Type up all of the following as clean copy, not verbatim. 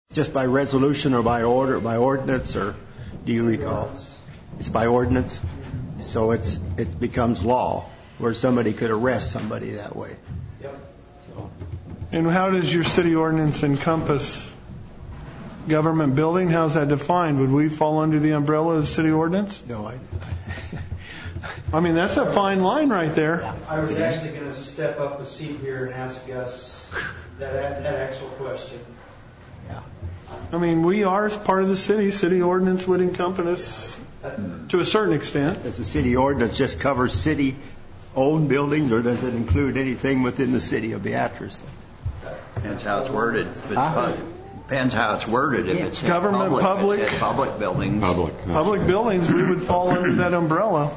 Just by resolution or by order, by ordinance, or do you recall? It's by ordinance, so it becomes law, where somebody could arrest somebody that way. Yep. So. And how does your city ordinance encompass government building? How's that defined? Would we fall under the umbrella of city ordinance? No, I mean, that's a fine line right there. I was actually going to step up a seat here and ask Gus that actual question. Yeah. I mean, we are as part of the city. City ordinance would encompass to a certain extent. Does the city ordinance just cover city-owned buildings, or does it include anything within the city of Beatrice? Depends how it's worded. Depends how it's worded. If it's government, public, if it's public buildings. Public buildings, we would fall under that umbrella.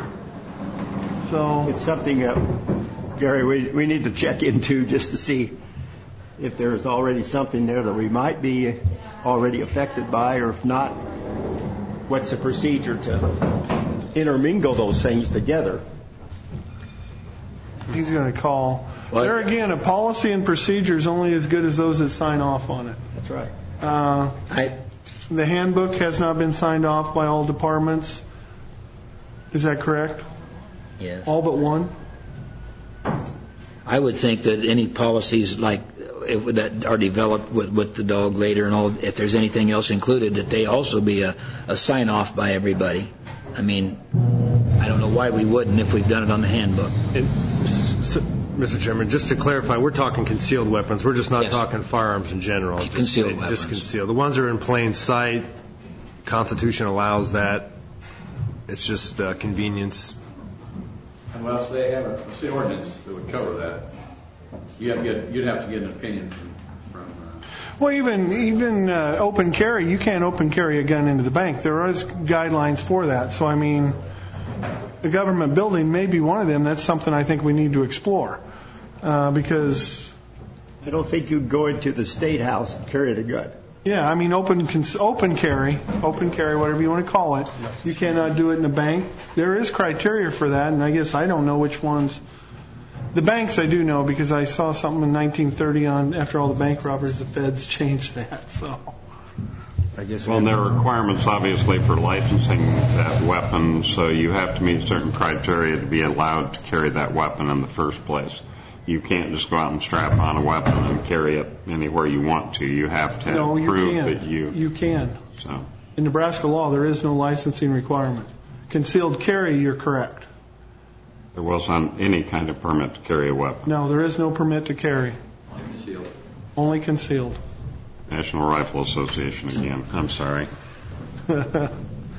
So it's something that, Gary, we need to check into just to see if there is already something there that we might be already affected by, or if not, what's the procedure to intermingle those things together? He's going to call. What? There again, a policy and procedure is only as good as those that sign off on it. That's right. The handbook has not been signed off by all departments. Is that correct? Yes. All but one? I would think that any policies that are developed with the dog later and all, if there's anything else included, that they also be a sign off by everybody. I mean, I don't know why we wouldn't if we've done it on the handbook. Mr. Chairman, just to clarify, we're talking concealed weapons. We're just not talking firearms in general. Concealed weapons. Just concealed. The ones that are in plain sight, Constitution allows that. It's just convenience. Unless they have a city ordinance that would cover that, you'd have to get an opinion from well, even open carry, you can't open carry a gun into the bank. There is guidelines for that. So, I mean, the government building may be one of them. That's something I think we need to explore because I don't think you go into the State House and carry the gun. Yeah, I mean, open carry, whatever you want to call it. You cannot do it in a bank. There is criteria for that, and I guess I don't know which ones. The banks I do know because I saw something in 1930 after all the bank robberies, the feds changed that. So, I guess. Well, there are requirements obviously for licensing that weapon, so you have to meet certain criteria to be allowed to carry that weapon in the first place. You can't just go out and strap on a weapon and carry it anywhere you want to. You have to prove that you can. So, in Nebraska law, there is no licensing requirement. Concealed carry, you're correct. There wasn't any kind of permit to carry a weapon. No, there is no permit to carry. Only concealed. National Rifle Association again. I'm sorry. If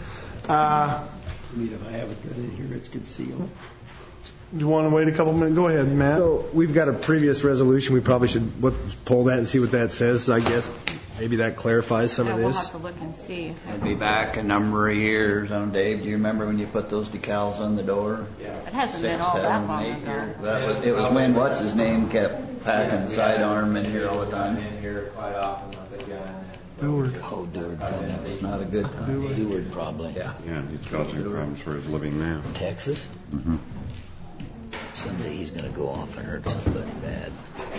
I have a gun in here, it's concealed. Do you want to wait a couple minutes? Go ahead, Matt. So we've got a previous resolution. We probably should pull that and see what that says. I guess maybe that clarifies some of this. We'll have to look and see. It'd be back a number of years. Dave, do you remember when you put those decals on the door? Yeah. It hasn't been all that long ago. It was when what's his name kept packing the sidearm in here all the time. In here quite often with the gun. Deward. Oh, Deward problem. It's not a good time. Deward problem. Yeah, he's causing problems for his living now. Texas? Mm-hmm. Someday he's going to go off and hurt somebody bad.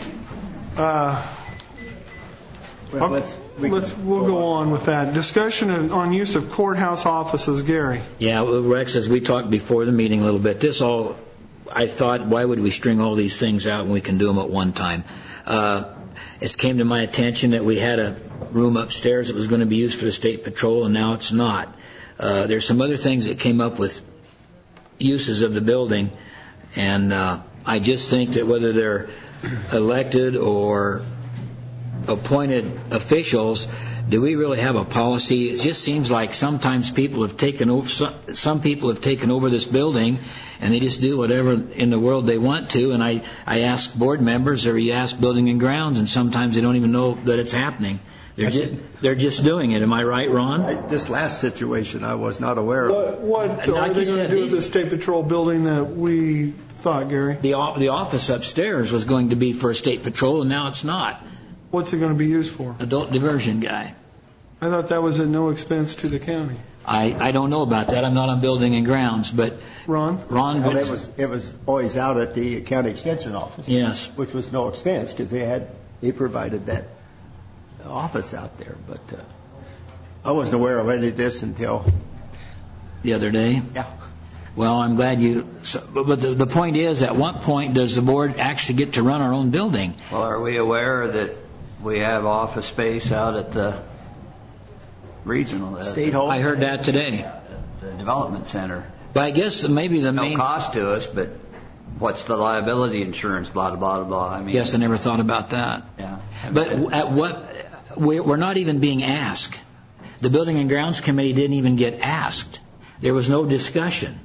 We'll go on with that. Discussion on use of courthouse offices, Gary. Yeah, well, Rex, as we talked before the meeting a little bit, I thought, why would we string all these things out when we can do them at one time? It came to my attention that we had a room upstairs that was going to be used for the state patrol, and now it's not. There's some other things that came up with uses of the building, and I just think that whether they're elected or appointed officials, do we really have a policy? It just seems like sometimes some people have taken over this building, and they just do whatever in the world they want to. And I ask board members, or you ask building and grounds, and sometimes they don't even know that it's happening. They're just doing it. Am I right, Ron? This last situation I was not aware of. What are they going to do with the state patrol building that we thought, Gary? The office upstairs was going to be for a state patrol, and now it's not. What's it going to be used for? Adult diversion guy. I thought that was at no expense to the county. I don't know about that. I'm not on building and grounds, but Ron, it was always out at the county extension office. Yes, which was no expense because they provided that office out there, but I wasn't aware of any of this until The other day? Yeah. Well, I'm glad you... But the point is, at what point does the board actually get to run our own building? Well, are we aware that we have office space out at the regional... State Hall? I heard that today. The development center. But I guess maybe the main... No cost to us, but what's the liability insurance, blah, blah, blah, blah. I mean... Yes, I never thought about that. Yeah. But at what... We're not even being asked. The Building and Grounds Committee didn't even get asked. There was no discussion.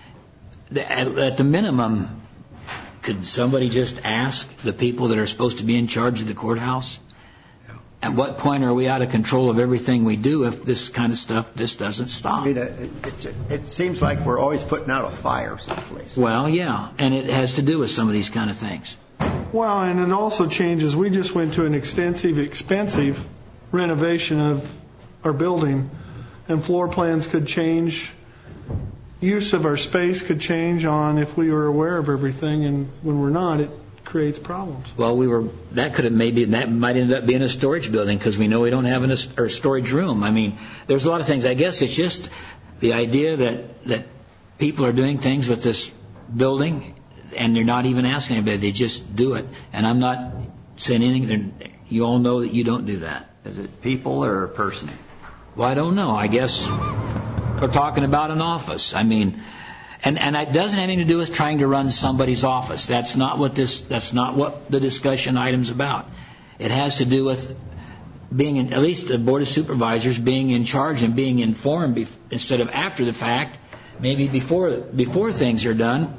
At the minimum, could somebody just ask the people that are supposed to be in charge of the courthouse? At what point are we out of control of everything we do if this kind of stuff just doesn't stop? I mean, it seems like we're always putting out a fire someplace. Well, yeah, and it has to do with some of these kind of things. Well, and it also changes. We just went to an expensive renovation of our building, and floor plans could change. Use of our space could change on if we were aware of everything, and when we're not, it creates problems. Well, that might end up being a storage building because we know we don't have a storage room. I mean, there's a lot of things. I guess it's just the idea that people are doing things with this building and they're not even asking anybody. They just do it. And I'm not saying anything. You all know that you don't do that. Is it people or a person? Well, I don't know. I guess we're talking about an office. I mean, and it doesn't have anything to do with trying to run somebody's office. That's not what the discussion item's about. It has to do with being at least the Board of Supervisors being in charge and being informed instead of after the fact, maybe before things are done.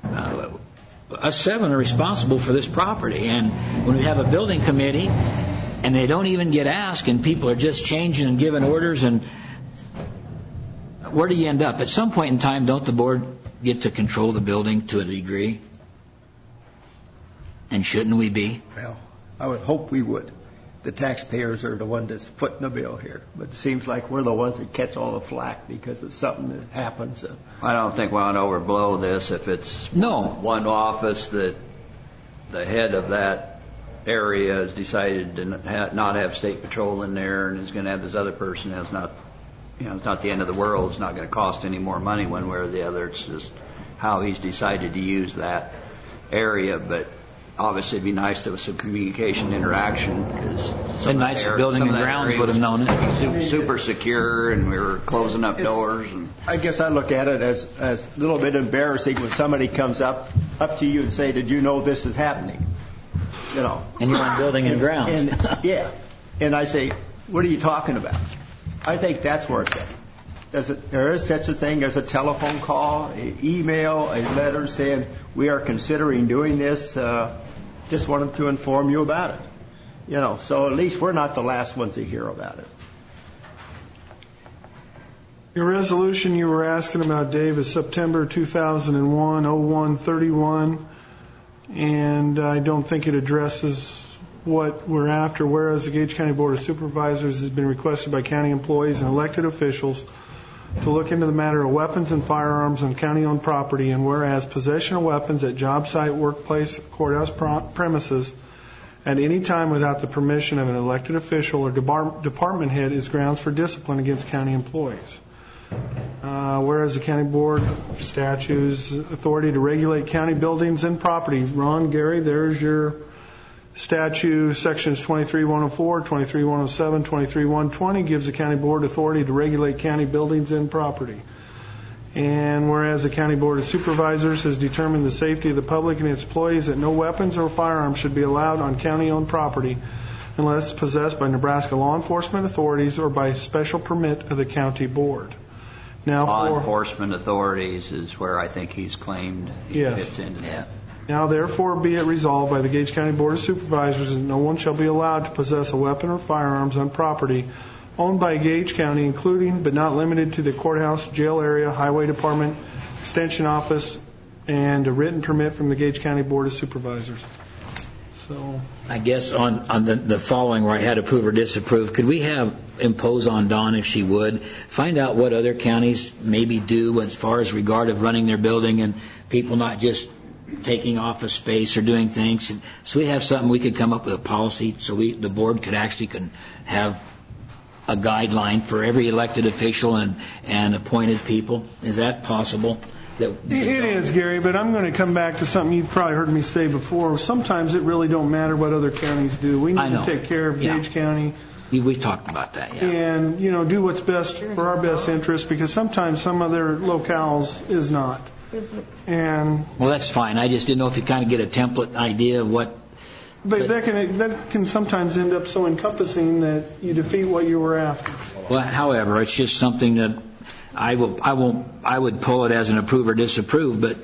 Us 7 are responsible for this property, and when we have a building committee and they don't even get asked and people are just changing and giving orders, and where do you end up? At some point in time, don't the board get to control the building to a degree? And shouldn't we be? Well, I would hope we would. The taxpayers are the one that's footing the bill here. But it seems like we're the ones that catch all the flack because of something that happens. I don't think we want to overblow this if it's one office that the head of that area has decided to not have state patrol in there and is going to have this other person that's not, it's not the end of the world. It's not going to cost any more money one way or the other. It's just how he's decided to use that area. But obviously, it'd be nice if there was some communication interaction because some nice Building and Grounds would have known it. Super secure, and we were closing up doors. And I guess I look at it as a little bit embarrassing when somebody comes up to you and say, "Did you know this is happening?" And you're on Building and Grounds. Yeah, and I say, "What are you talking about?" I think that's where it's at. There is such a thing as a telephone call, an email, a letter saying we are considering doing this. Just wanted to inform you about it. So at least we're not the last ones to hear about it. Your resolution you were asking about, Dave, is September 2001, 0131, and I don't think it addresses what we're after. Whereas the Gage County Board of Supervisors has been requested by county employees and elected officials to look into the matter of weapons and firearms on county-owned property, and whereas possession of weapons at job site, workplace, courthouse premises at any time without the permission of an elected official or department head is grounds for discipline against county employees. Whereas the county board statutes authority to regulate county buildings and properties. Ron, Gary, there's your statute. Sections 23104, 23107, 23120 gives the county board authority to regulate county buildings and property. And whereas the county board of supervisors has determined the safety of the public and its employees that no weapons or firearms should be allowed on county-owned property unless possessed by Nebraska law enforcement authorities or by special permit of the county board. Now, law enforcement authorities is where I think he's claimed he fits into that. Now, therefore, be it resolved by the Gage County Board of Supervisors that no one shall be allowed to possess a weapon or firearms on property owned by Gage County, including but not limited to the courthouse, jail area, highway department, extension office, and a written permit from the Gage County Board of Supervisors. So, I guess on the following where I had approve or disapprove, could we impose on Dawn, if she would, find out what other counties maybe do as far as regard of running their building and people not just taking office space or doing things. So we have something we could come up with a policy so the board could actually have a guideline for every elected official and appointed people. Is that possible? It is, Gary, but I'm going to come back to something you've probably heard me say before. Sometimes it really don't matter what other counties do. We need to take care of Gage County. We've talked about that, yeah. And, do what's best for our best interest, because sometimes some other locales is not. And well, that's fine. I just didn't know if you kind of get a template idea of what. But that can sometimes end up so encompassing that you defeat what you were after. Well, however, it's just something that I would pull it as an approve or disapprove. But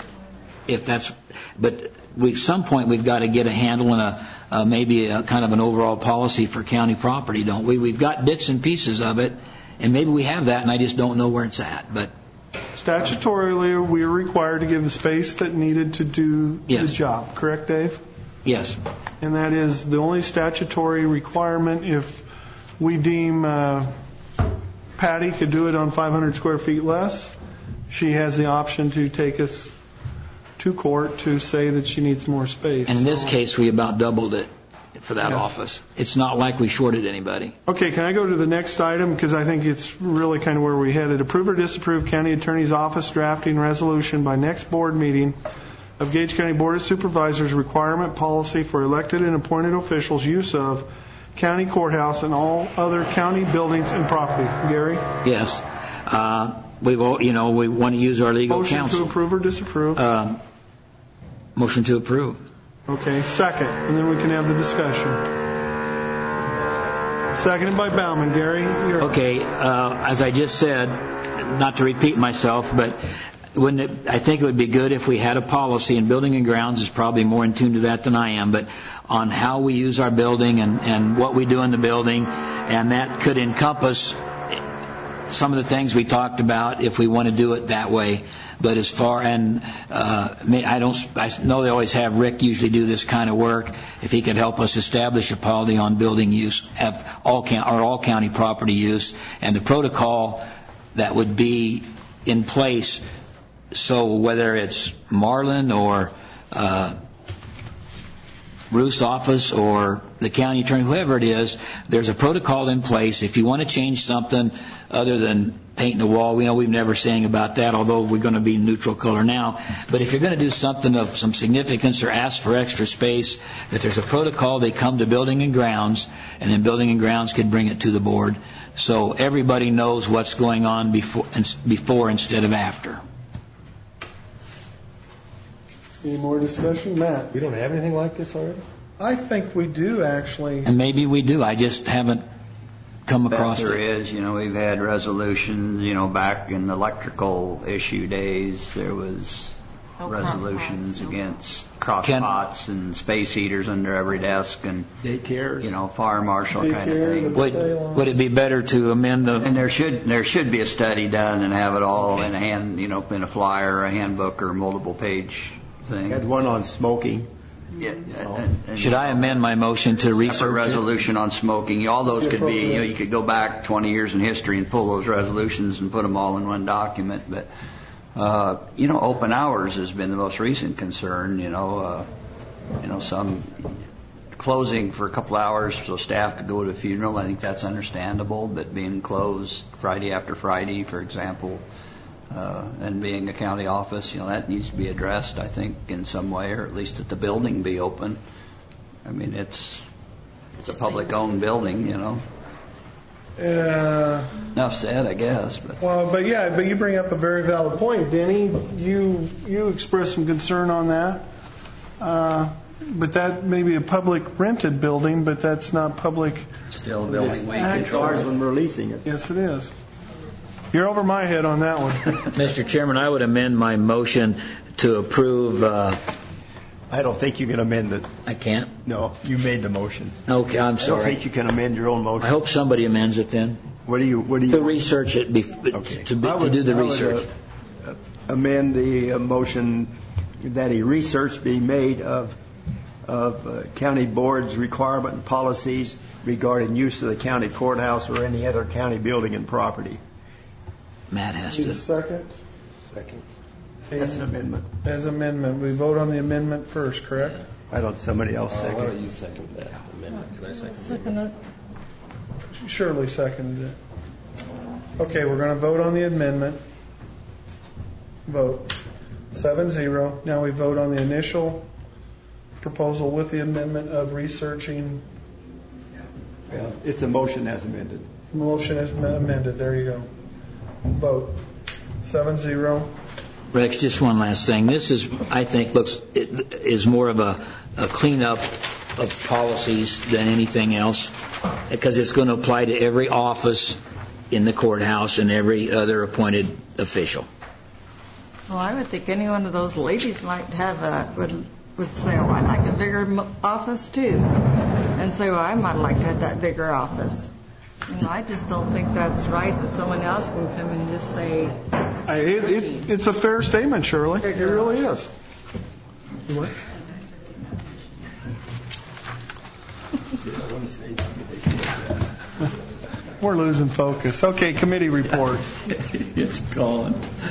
some point we've got to get a handle and maybe a kind of an overall policy for county property, don't we? We've got bits and pieces of it, and maybe we have that, and I just don't know where it's at. But statutorily, we are required to give the space that needed to do the job. Correct, Dave? Yes. And that is the only statutory requirement. If we deem Patty could do it on 500 square feet less, she has the option to take us to court to say that she needs more space. And in this case, we about doubled it for that office. It's not like we shorted anybody. Okay, can I go to the next item? Because I think it's really kind of where we headed. Approve or disapprove County Attorney's Office drafting resolution by next board meeting of Gage County Board of Supervisors requirement policy for elected and appointed officials' use of county courthouse and all other county buildings and property. Gary? Yes. We want to use our legal counsel. Motion to approve or disapprove? Motion to approve. Okay, second, and then we can have the discussion. Seconded by Bauman. Gary, you're okay. As I just said, not to repeat myself, but I think it would be good if we had a policy, and Building and Grounds is probably more in tune to that than I am, but on how we use our building and what we do in the building, and that could encompass some of the things we talked about if we want to do it that way. But as far I know they always have Rick usually do this kind of work. If he could help us establish a policy on building use, have all county property use, and the protocol that would be in place. So whether it's Marlin or Ruth's office or the county attorney, whoever it is, there's a protocol in place. If you want to change something other than painting the wall, we've never sang about that, although we're going to be neutral color now. But if you're going to do something of some significance or ask for extra space, that there's a protocol, they come to Building and Grounds, and then Building and Grounds could bring it to the board. So everybody knows what's going on before instead of after. Any more discussion? Matt? We don't have anything like this already? I think we do, actually. And maybe we do. I just haven't come across there it. Is, we've had resolutions, back in the electrical issue days, there was resolutions against crock pots and space heaters under every desk and daycares, fire marshal kind of thing. Would it be better to amend the? And there should be a study done and have it all in a hand, in a flyer, a handbook, or multiple page thing. Had one on smoking. Yeah. Should I amend my motion to research a resolution on smoking? All those could be, you could go back 20 years in history and pull those resolutions and put them all in one document. But, open hours has been the most recent concern, some closing for a couple hours so staff could go to a funeral. I think that's understandable, but being closed Friday after Friday, for example, and being a county office, that needs to be addressed, I think, in some way, or at least that the building be open. I mean, it's a public-owned building, Enough said, I guess. But you bring up a very valid point, Denny. You expressed some concern on that. But that may be a public rented building, but that's not public. Still a building. It's ours when we're leasing it. Yes, it is. You're over my head on that one. Mr. Chairman, I would amend my motion to approve. I don't think you can amend it. I can't? No, you made the motion. Okay, I'm sorry. I don't think you can amend your own motion. I hope somebody amends it then. What do you? To research it, to do the research. Amend the motion that a research be made of county board's requirement and policies regarding use of the county courthouse or any other county building and property. Matt has Need to. a second? Second. That's an amendment. As amendment. We vote on the amendment first, correct? Why don't somebody else second? Why don't you second that amendment? Can I second it. Shirley seconded it. Okay, we're going to vote on the amendment. Vote. 7-0. Now we vote on the initial proposal with the amendment of researching. Yeah, it's a motion as amended. Motion is amended. There you go. Vote. 7-0. Rex, just one last thing. This is, I think, is more of a cleanup of policies than anything else, because it's going to apply to every office in the courthouse and every other appointed official. Well, I would think any one of those ladies might have would say, "Oh, I'd like a bigger office too," and say, "Well, I might like to have that bigger office." I just don't think that's right that someone else can come and just say. It's a fair statement, Shirley. It really is. What? We're losing focus. Okay, committee reports. It's gone.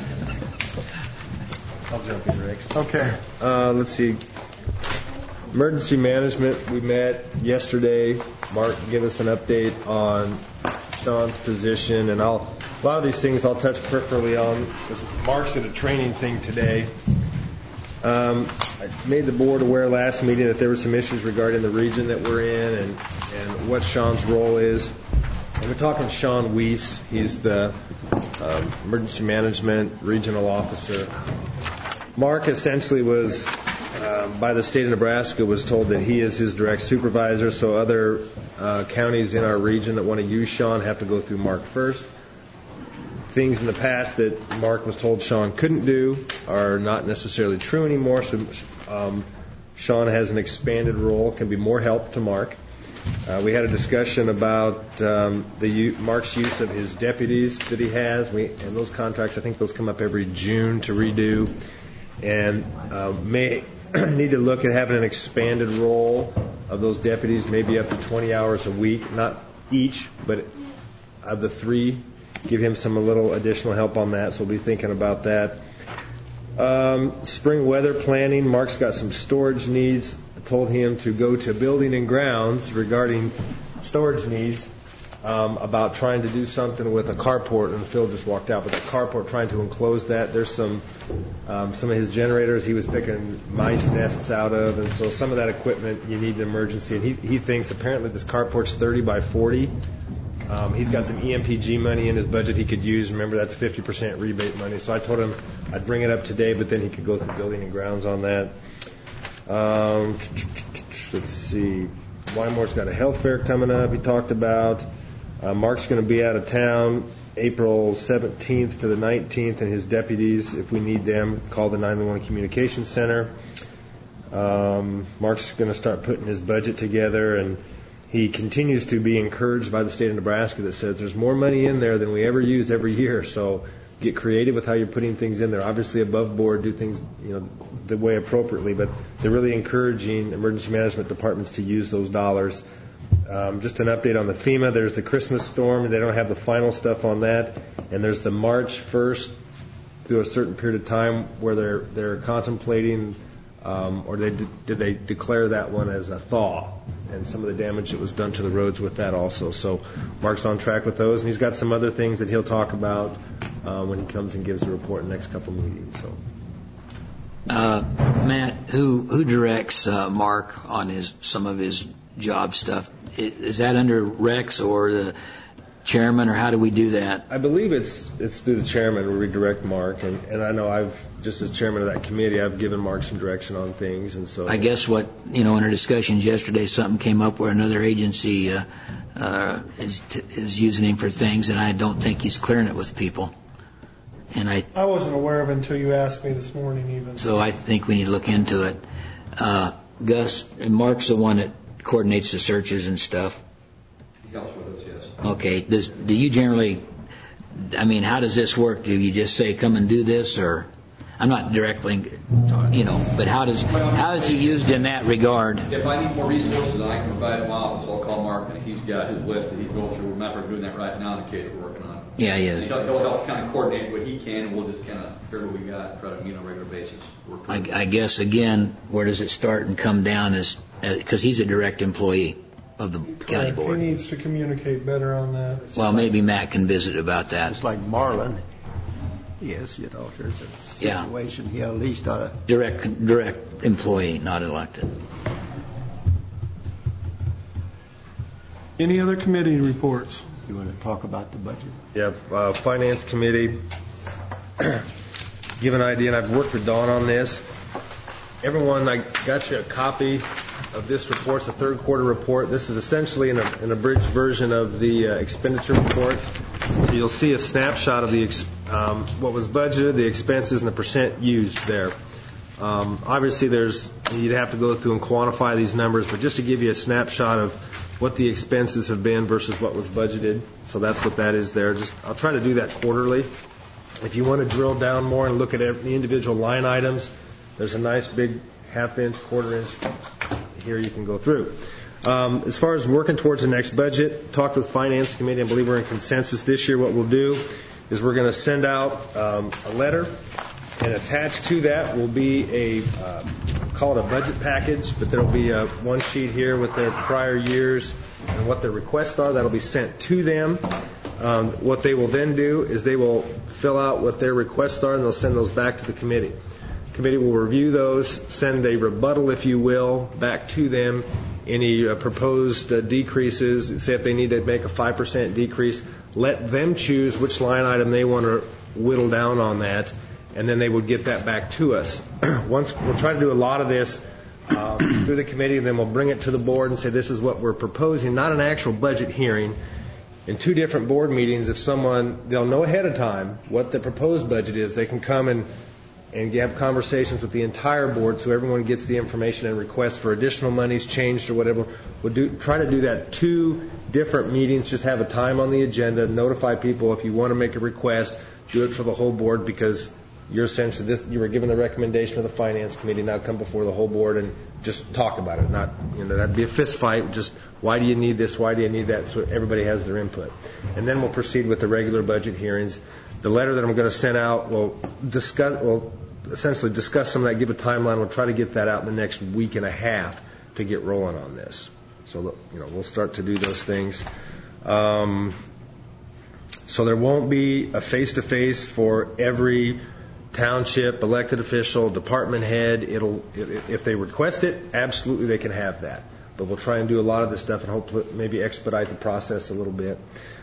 I'll jump in, Rex. Okay. Let's see. Emergency management, we met yesterday. Mark gave us an update on Sean's position, and a lot of these things I'll touch peripherally on because Mark's at a training thing today. I made the board aware last meeting that there were some issues regarding the region that we're in and what Sean's role is. And we're talking Sean Weiss. He's the emergency management regional officer. Mark essentially was, by the state of Nebraska, was told that he is his direct supervisor, so other counties in our region that want to use Sean have to go through Mark first. Things in the past that Mark was told Sean couldn't do are not necessarily true anymore, so Sean has an expanded role, can be more help to Mark. We had a discussion about Mark's use of his deputies that he has, and those contracts, I think those come up every June to redo, and may need to look at having an expanded role of those deputies, maybe up to 20 hours a week, not each, but of the 3, give him a little additional help on that, so we'll be thinking about that. Spring weather planning, Mark's got some storage needs. I told him to go to Building and Grounds regarding storage needs, about trying to do something with a carport, and Phil just walked out with that carport, trying to enclose that. There's some of his generators he was picking mice nests out of, and so some of that equipment you need an emergency, and he thinks apparently this carport's 30 by 40. He's got some EMPG money in his budget he could use. Remember, that's 50% rebate money. So I told him I'd bring it up today, but then he could go through Building and Grounds on that. Let's see. Wymore's got a health fair coming up he talked about. Mark's going to be out of town April 17th to the 19th, and his deputies, if we need them, call the 911 Communications Center. Mark's going to start putting his budget together, and he continues to be encouraged by the state of Nebraska that says there's more money in there than we ever use every year. So get creative with how you're putting things in there. Obviously above board, do things the way appropriately, but they're really encouraging emergency management departments to use those dollars. Just an update on the FEMA. There's the Christmas storm. They don't have the final stuff on that. And there's the March 1st through a certain period of time where they're contemplating, or did they declare that one as a thaw, and some of the damage that was done to the roads with that also. So Mark's on track with those, and he's got some other things that he'll talk about when he comes and gives a report in the next couple of meetings. So. Matt, who directs Mark on some of his job stuff? Is that under Rex or the chairman, or how do we do that? I believe it's through the chairman where we direct Mark, and I know just as chairman of that committee, I've given Mark some direction on things, and so. I guess in our discussions yesterday, something came up where another agency is using him for things, and I don't think he's clearing it with people. And I wasn't aware of it until you asked me this morning, even. So I think we need to look into it. Gus, and Mark's the one that coordinates the searches and stuff. He helps with us, yes. Okay. Do you generally? How does this work? Do you just say, "Come and do this," or? I'm not directly talking but how is he used in that regard? If I need more resources, I can provide in my office. I'll call Mark, and he's got his list that he's going through. We're doing that right now in the case we're working on. Yeah, he is. He'll help kind of coordinate what he can, and we'll just kind of figure what we got and try to meet on a regular basis. I guess, again, where does it start and come down is because he's a direct employee of the county board. He needs to communicate better on that. Well, maybe Matt can visit about that. It's like Marlin. Yes, if there's a situation, he at least ought to... Direct employee, not elected. Any other committee reports? You want to talk about the budget? Yeah, Finance Committee. Give an idea, and I've worked with Dawn on this. Everyone, I got you a copy of this report. It's a third quarter report. This is essentially an abridged version of the expenditure report. So you'll see a snapshot of the what was budgeted, the expenses, and the percent used there. Obviously, you'd have to go through and quantify these numbers, but just to give you a snapshot of what the expenses have been versus what was budgeted. So that's what that is there. I'll try to do that quarterly. If you want to drill down more and look at the individual line items, there's a nice big half-inch, quarter-inch here you can go through. As far as working towards the next budget, talked with Finance Committee. I believe we're in consensus this year. What we'll do is we're going to send out a letter, and attached to that will be call it a budget package, but there will be one sheet here with their prior years and what their requests are. That will be sent to them. What they will then do is they will fill out what their requests are, and they'll send those back to the committee. The committee will review those, send a rebuttal, if you will, back to them. Any proposed decreases, say if they need to make a 5% decrease, let them choose which line item they want to whittle down on that, and then they would get that back to us. We'll try to do a lot of this through the committee, and then we'll bring it to the board and say this is what we're proposing, not an actual budget hearing. In two different board meetings, they'll know ahead of time what the proposed budget is. They can come and have conversations with the entire board so everyone gets the information and requests for additional monies changed or whatever. We'll try to do that 2 different meetings. Just have a time on the agenda, notify people if you want to make a request, do it for the whole board because you're essentially you were given the recommendation of the Finance Committee. Now come before the whole board and just talk about it. Not that'd be a fist fight. Just why do you need this? Why do you need that? So everybody has their input, and then we'll proceed with the regular budget hearings. The letter that I'm going to send out will essentially discuss some of that, give a timeline. We'll try to get that out in the next week and a half to get rolling on this. So we'll start to do those things. So there won't be a face-to-face for every township, elected official, department head. If they request it, absolutely they can have that. But we'll try and do a lot of this stuff and hopefully maybe expedite the process a little bit.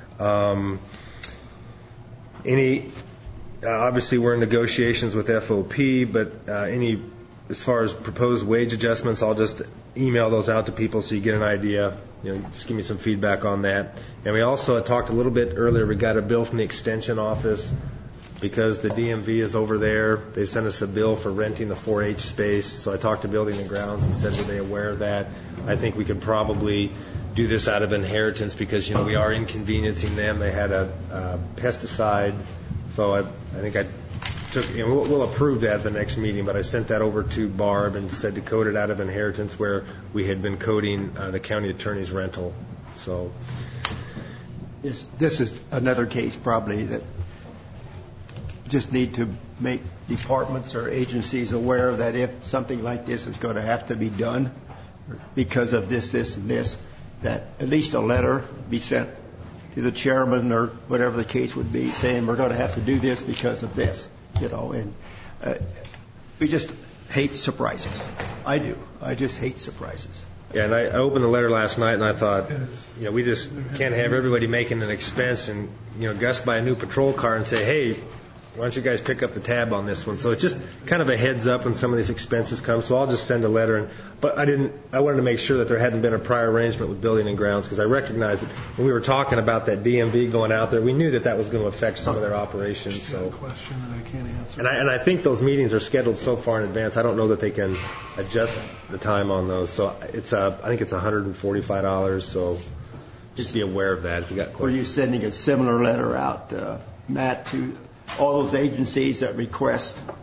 Obviously we're in negotiations with FOP, but as far as proposed wage adjustments, I'll just email those out to people so you get an idea. Just give me some feedback on that. And we also talked a little bit earlier. We got a bill from the Extension Office because the DMV is over there. They sent us a bill for renting the 4-H space. So I talked to Building and Grounds and said, were they aware of that? I think we could probably do this out of inheritance because we are inconveniencing them. They had a pesticide. So I think I took, we'll approve that at the next meeting, but I sent that over to Barb and said to code it out of inheritance where we had been coding the county attorney's rental. So this is another case probably that just need to make departments or agencies aware that if something like this is going to have to be done because of this, and this, that at least a letter be sent to the chairman or whatever the case would be saying we're going to have to do this because of this, and we just hate surprises. I do. I just hate surprises. Yeah, and I opened the letter last night and I thought, we just can't have everybody making an expense and, Gus buy a new patrol car and say, hey, why don't you guys pick up the tab on this one? So it's just kind of a heads up when some of these expenses come. So I'll just send a letter. But I wanted to make sure that there hadn't been a prior arrangement with Building and Grounds because I recognized that when we were talking about that DMV going out there, we knew that was going to affect some of their operations. So a question that I can't answer. And I think those meetings are scheduled so far in advance. I don't know that they can adjust the time on those. So I think it's $145. So just be aware of that if you got questions. Were you sending a similar letter out, Matt, to all those agencies that request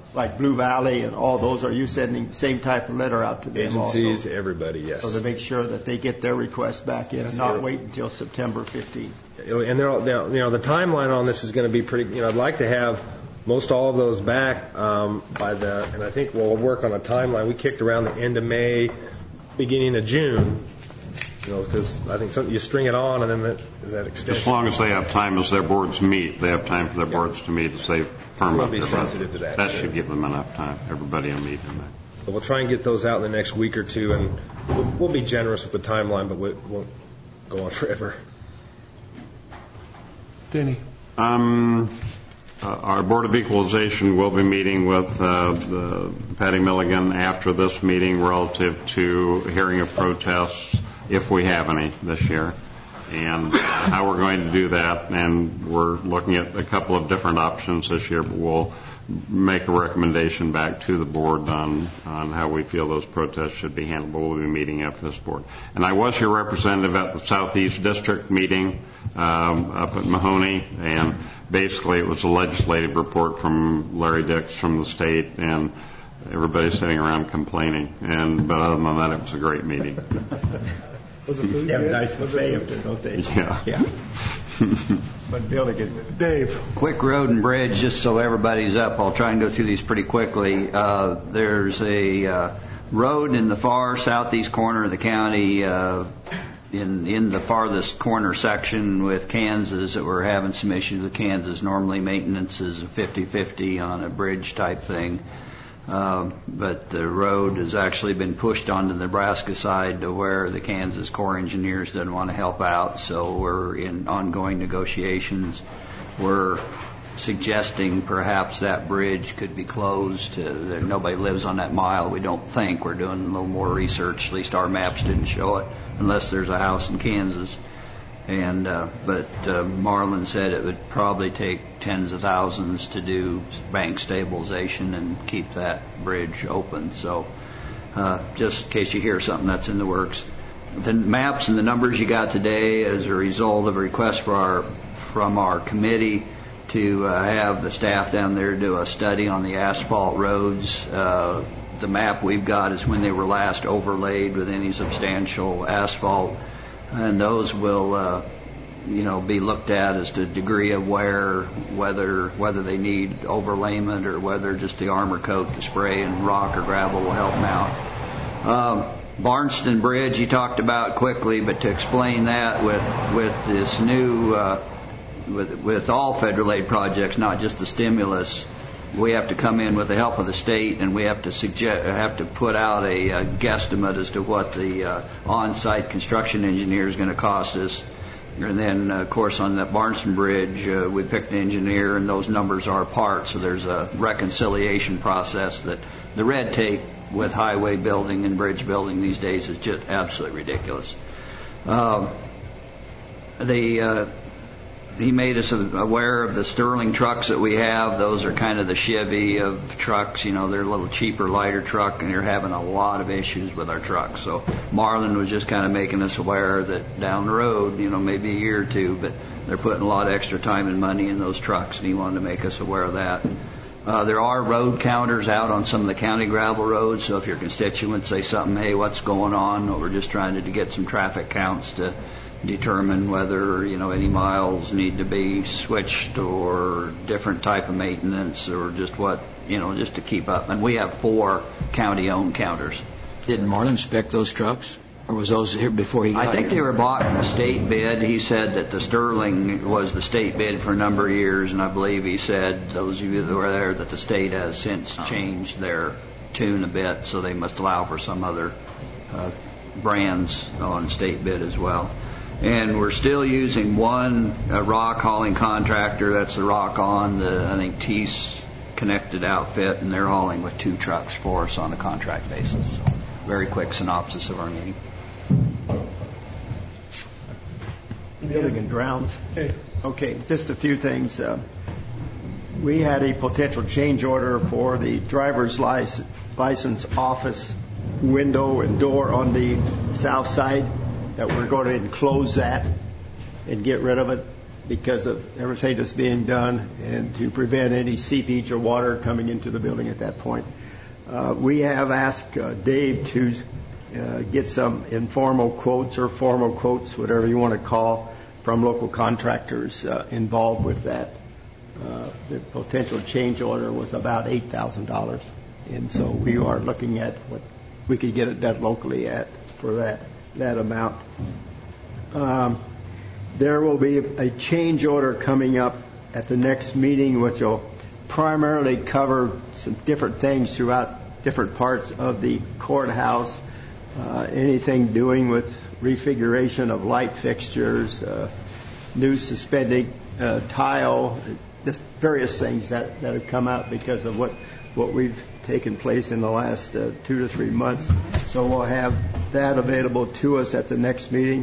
like Blue Valley and all those, are you sending the same type of letter out to them also? Agencies, everybody, yes. So to make sure that they get their request back in and not wait until September 15th. And the timeline on this is going to be pretty. I'd like to have most all of those back by and I think we'll work on a timeline. We kicked around the end of May, beginning of June. Because I think you string it on, and then is that extension? As long as they have time as their boards meet, they have time for their boards to meet as they firm up their budget. We'll be sensitive to that. That should give them enough time. Everybody will meet in that. So we'll try and get those out in the next week or two, and we'll be generous with the timeline, but we won't go on forever. Denny. Our Board of Equalization will be meeting with Patty Milligan after this meeting relative to hearing of protests, if we have any this year, and how we're going to do that. And we're looking at a couple of different options this year, but we'll make a recommendation back to the board on how we feel those protests should be handled. But we'll be meeting after this board. And I was your representative at the Southeast District meeting up at Mahoney, and basically it was a legislative report from Larry Dix from the state, and everybody's sitting around complaining. But other than that, it was a great meeting. Was it food? They have a nice buffet up there, don't they? Yeah. But Bill, again, Dave. Quick road and bridge, just so everybody's up. I'll try and go through these pretty quickly. There's a road in the far southeast corner of the county, in the farthest corner section with Kansas, that we're having some issues with Kansas. Normally maintenance is a 50-50 on a bridge type thing. But the road has actually been pushed onto the Nebraska side to where the Kansas Corps engineers didn't want to help out, so we're in ongoing negotiations. We're suggesting perhaps that bridge could be closed. Nobody lives on that mile, we don't think. We're doing a little more research. At least our maps didn't show it, unless there's a house in Kansas. But Marlin said it would probably take tens of thousands to do bank stabilization and keep that bridge open. So just in case you hear something that's in the works. The maps and the numbers you got today as a result of a request from our committee to have the staff down there do a study on the asphalt roads. The map we've got is when they were last overlaid with any substantial asphalt. And those will, be looked at as to degree of wear, whether they need overlayment or whether just the armor coat, the spray and rock or gravel will help them out. Barnston Bridge, he talked about quickly, but to explain that with this new, with all federal aid projects, not just the stimulus, we have to come in with the help of the state, and we have to put out a guesstimate as to what the on-site construction engineer is going to cost us. And then, of course, on that Barnston Bridge, we picked an engineer, and those numbers are apart. So there's a reconciliation process that the red tape with highway building and bridge building these days is just absolutely ridiculous. He made us aware of the Sterling trucks that we have. Those are kind of the Chevy of trucks. They're a little cheaper, lighter truck, and they're having a lot of issues with our trucks. So Marlin was just kind of making us aware that down the road, maybe a year or two, but they're putting a lot of extra time and money in those trucks, and he wanted to make us aware of that. There are road counters out on some of the county gravel roads, so if your constituents say something, hey, what's going on, we're just trying to get some traffic counts to determine whether any miles need to be switched or different type of maintenance or just what just to keep up. And we have 4 county-owned counters. Did Marlin spec those trucks, or was those here before he got here? I think they were bought in the state bid. He said that the Sterling was the state bid for a number of years, and I believe he said, those of you that were there, that the state has since changed their tune a bit, so they must allow for some other brands on state bid as well. And we're still using one rock hauling contractor. That's the Rock On, I think Teese connected outfit, and they're hauling with 2 trucks for us on a contract basis. So, very quick synopsis of our meeting. Building and grounds. Okay, just a few things. We had a potential change order for the driver's license office window and door on the south side, that we're going to enclose that and get rid of it. because of everything that's being done and to prevent any seepage or water coming into the building at that point. We have asked Dave to get some informal quotes or formal quotes, whatever you want to call, from local contractors involved with that. The potential change order was about $8,000, and so we are looking at what we could get it done locally at for that amount. There will be a change order coming up at the next meeting, which will primarily cover some different things throughout different parts of the courthouse. Anything doing with refiguration of light fixtures, new suspended tile, just various things that have come out because of what we've taken place in the last 2 to 3 months. So we'll have that available to us at the next meeting.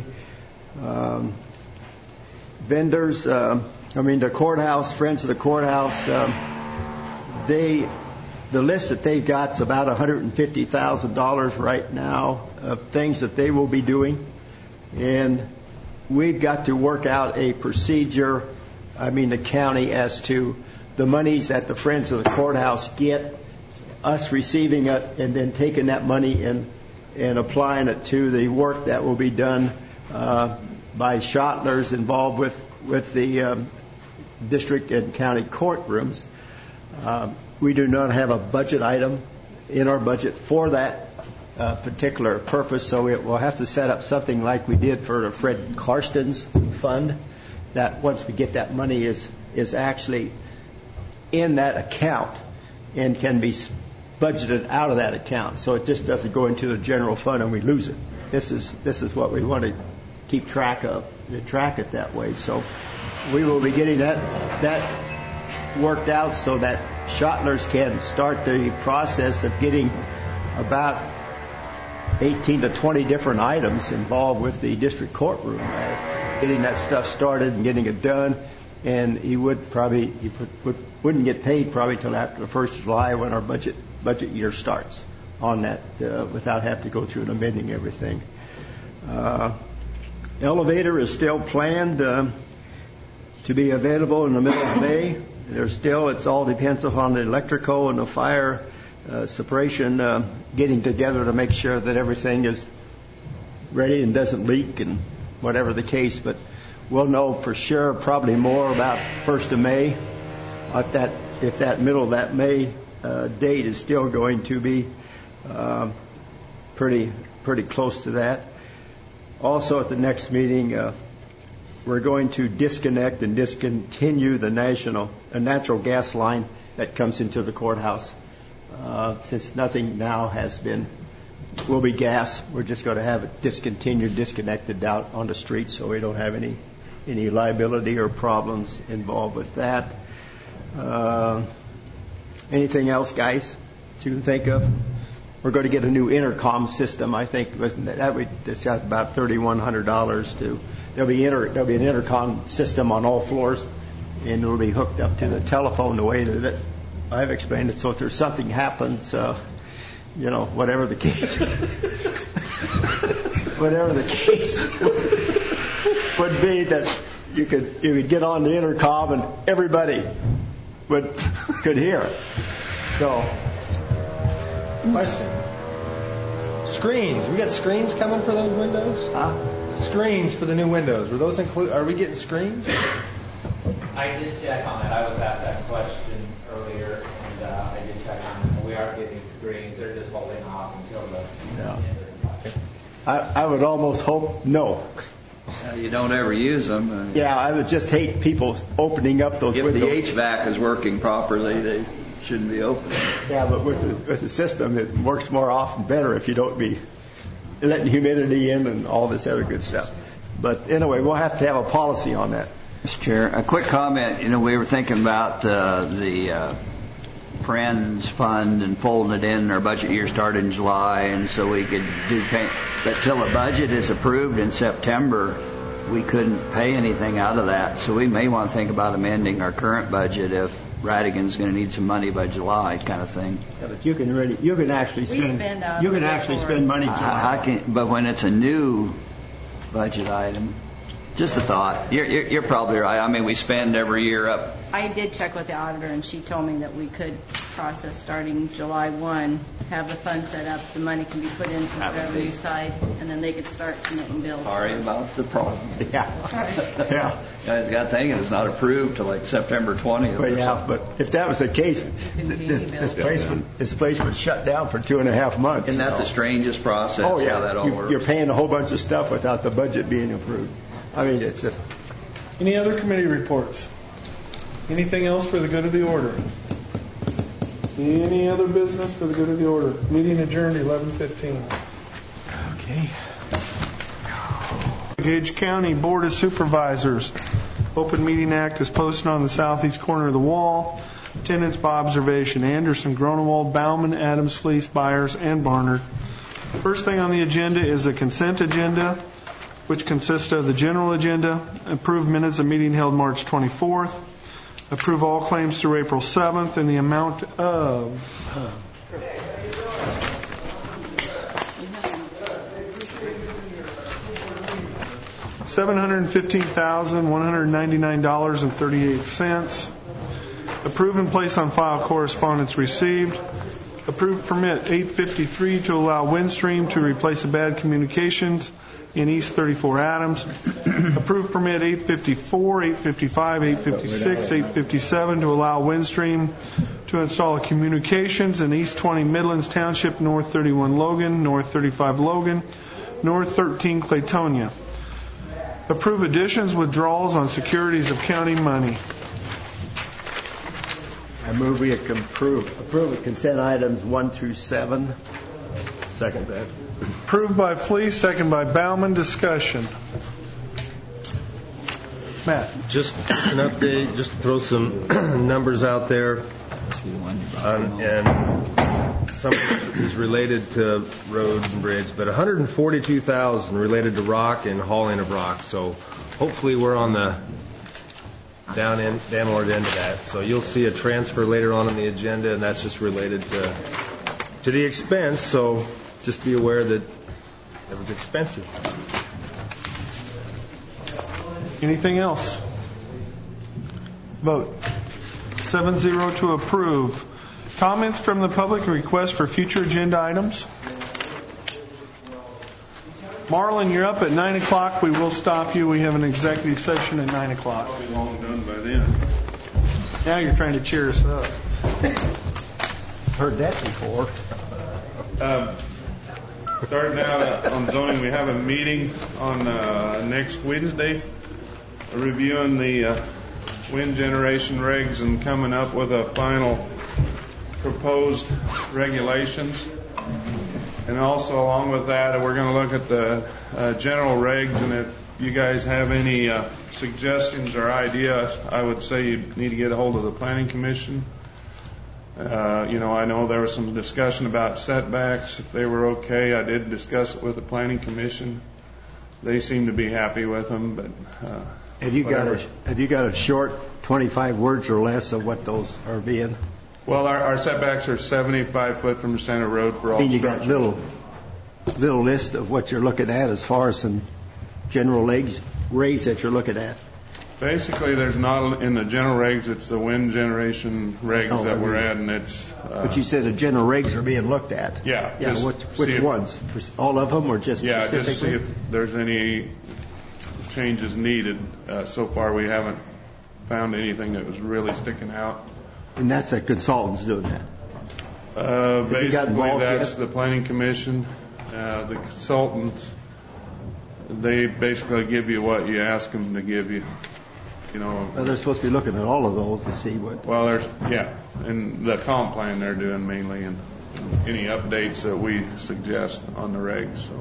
Vendors, the courthouse, Friends of the Courthouse, the list that they've got is about $150,000 right now of things that they will be doing. And we've got to work out a procedure, the county, as to the monies that the Friends of the Courthouse get, us receiving it, and then taking that money and applying it to the work that will be done by Schottler's involved with the district and county courtrooms. We do not have a budget item in our budget for that particular purpose, so we'll have to set up something like we did for the Fred Karsten's fund, that once we get that money is actually in that account and can be budgeted out of that account, so it just doesn't go into the general fund and we lose it. This is what we want to keep track of, to track it that way. So we will be getting that worked out so that Schottler's can start the process of getting about 18 to 20 different items involved with the district courtroom, getting that stuff started and getting it done. And he wouldn't get paid probably till after the 1st of July when our budget year starts on that, without having to go through and amending everything. Elevator is still planned to be available in the middle of May. It all depends upon the electrical and the fire suppression getting together to make sure that everything is ready and doesn't leak and whatever the case. But we'll know for sure probably more about 1st of May, if that middle of that May date is still going to be pretty close to that. Also at the next meeting, we're going to disconnect and discontinue the natural gas line that comes into the courthouse. Since nothing now will be gas, we're just going to have it disconnected out on the street so we don't have any liability or problems involved with that. Anything else, guys, that you can think of? We're going to get a new intercom system. I think that would just have about $3,100 There'll be an intercom system on all floors, and it'll be hooked up to the telephone the way that I've explained it. So if there's something happens, whatever the case would be, that you could get on the intercom and everybody could hear it. So, question. Screens. We got screens coming for those windows? Screens for the new windows. Were those are we getting screens? I did check on that. I was asked that question earlier, and I did check on it. We are getting screens. They're just holding off until the end of the project. I would almost hope no. You don't ever use them. Yeah, I would just hate people opening up those windows. If the HVAC is working properly, they shouldn't be open. Yeah, but with the system, it works more often better if you don't be letting humidity in and all this other good stuff. But anyway, we'll have to have a policy on that. Mr. Chair, a quick comment. We were thinking about the Friends Fund and folding it in. Our budget year started in July, and so we could do pay. But till the budget is approved in September, we couldn't pay anything out of that. So we may want to think about amending our current budget if Radigan's going to need some money by July, kind of thing. Yeah, but you can actually spend money. But when it's a new budget item, Just a thought. You're probably right. I mean, we spend every year up. I did check with the auditor, and she told me that we could process starting July 1, have the fund set up, the money can be put into the revenue side, and then they could start submitting bills. Sorry about the problem. Yeah. Yeah. Guys got thinking it's not approved till like September 20th. Well, yeah, but if that was the case, this place would shut down for 2.5 months. Isn't that the strangest process? Oh, yeah. How that all works? You're paying a whole bunch of stuff without the budget being approved. I mean, it's just. Any other committee reports? Anything else for the good of the order? Any other business for the good of the order? Meeting adjourned 11:15. Okay. Gage County Board of Supervisors. Open Meeting Act is posted on the southeast corner of the wall. Attendance by observation. Anderson, Gronewald, Bauman, Adams, Fleece, Byers, and Barnard. First thing on the agenda is the consent agenda, which consists of the general agenda, approved minutes of meeting held March 24th, approve all claims through April 7th in the amount of $715,199.38. Approve and place on file correspondence received. Approve permit 853 to allow Windstream to replace a bad communications in East 34 Adams. Approve permit 854, 855, 856, 857 to allow Windstream to install communications in East 20 Midlands Township, North 31 Logan, North 35 Logan, North 13 Claytonia. Approve additions, withdrawals on securities of county money. I move we approve the consent items 1 through 7. Second that. Approved by Fleece, second by Bauman. Discussion. Matt. Just an update, just to throw some numbers out there. And some of it is related to road and bridge, but $142,000 related to rock and hauling of rock. So hopefully we're on the downward end of that. So you'll see a transfer later on in the agenda, and that's just related to the expense. So just be aware that it was expensive. Anything else? Vote. 7-0 to approve. Comments from the public, requests for future agenda items? Marlon, you're up at 9 o'clock. We will stop you. We have an executive session at 9 o'clock. I'll be long done by then. Now you're trying to cheer us up. Heard that before. Starting out on zoning, we have a meeting on next Wednesday, reviewing the wind generation regs and coming up with a final proposed regulations. And also along with that, we're going to look at the general regs, and if you guys have any suggestions or ideas, I would say you need to get a hold of the Planning Commission. I know there was some discussion about setbacks. If they were okay, I did discuss it with the Planning Commission. They seem to be happy with them, but have you got a short 25 words or less of what those are being? Well, our setbacks are 75 foot from the center road for all you structures. got little list of what you're looking at as far as some general regs that you're looking at. Basically, there's not in the general regs. It's the wind generation regs that we're at, and it's. But you said the general regs are being looked at. Yeah. Yeah. Which ones? All of them, or just specifically? Just see if there's any changes needed. So far, we haven't found anything that was really sticking out. And that's the consultants doing that. Basically, that's the Planning Commission. The consultants, they basically give you what you ask them to give you. Well, they're supposed to be looking at all of those to see what. Well, and the comp plan they're doing mainly, and any updates that we suggest on the regs. So.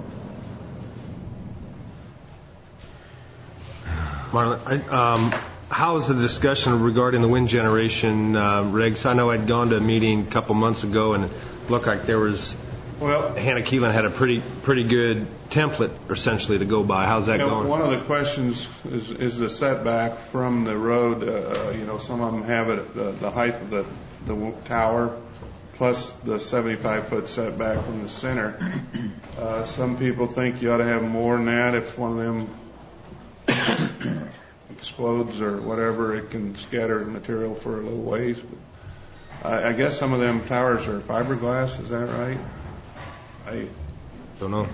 Marlon, how is the discussion regarding the wind generation regs? I know I'd gone to a meeting a couple months ago, and it looked like there was. Well, Hannah Keelan had a pretty good template essentially to go by. How's that going? One of the questions is the setback from the road. Some of them have it at the height of the tower, plus the 75-foot setback from the center. Some people think you ought to have more than that if one of them explodes or whatever, it can scatter the material for a little ways. But I guess some of them towers are fiberglass. Is that right? I don't know.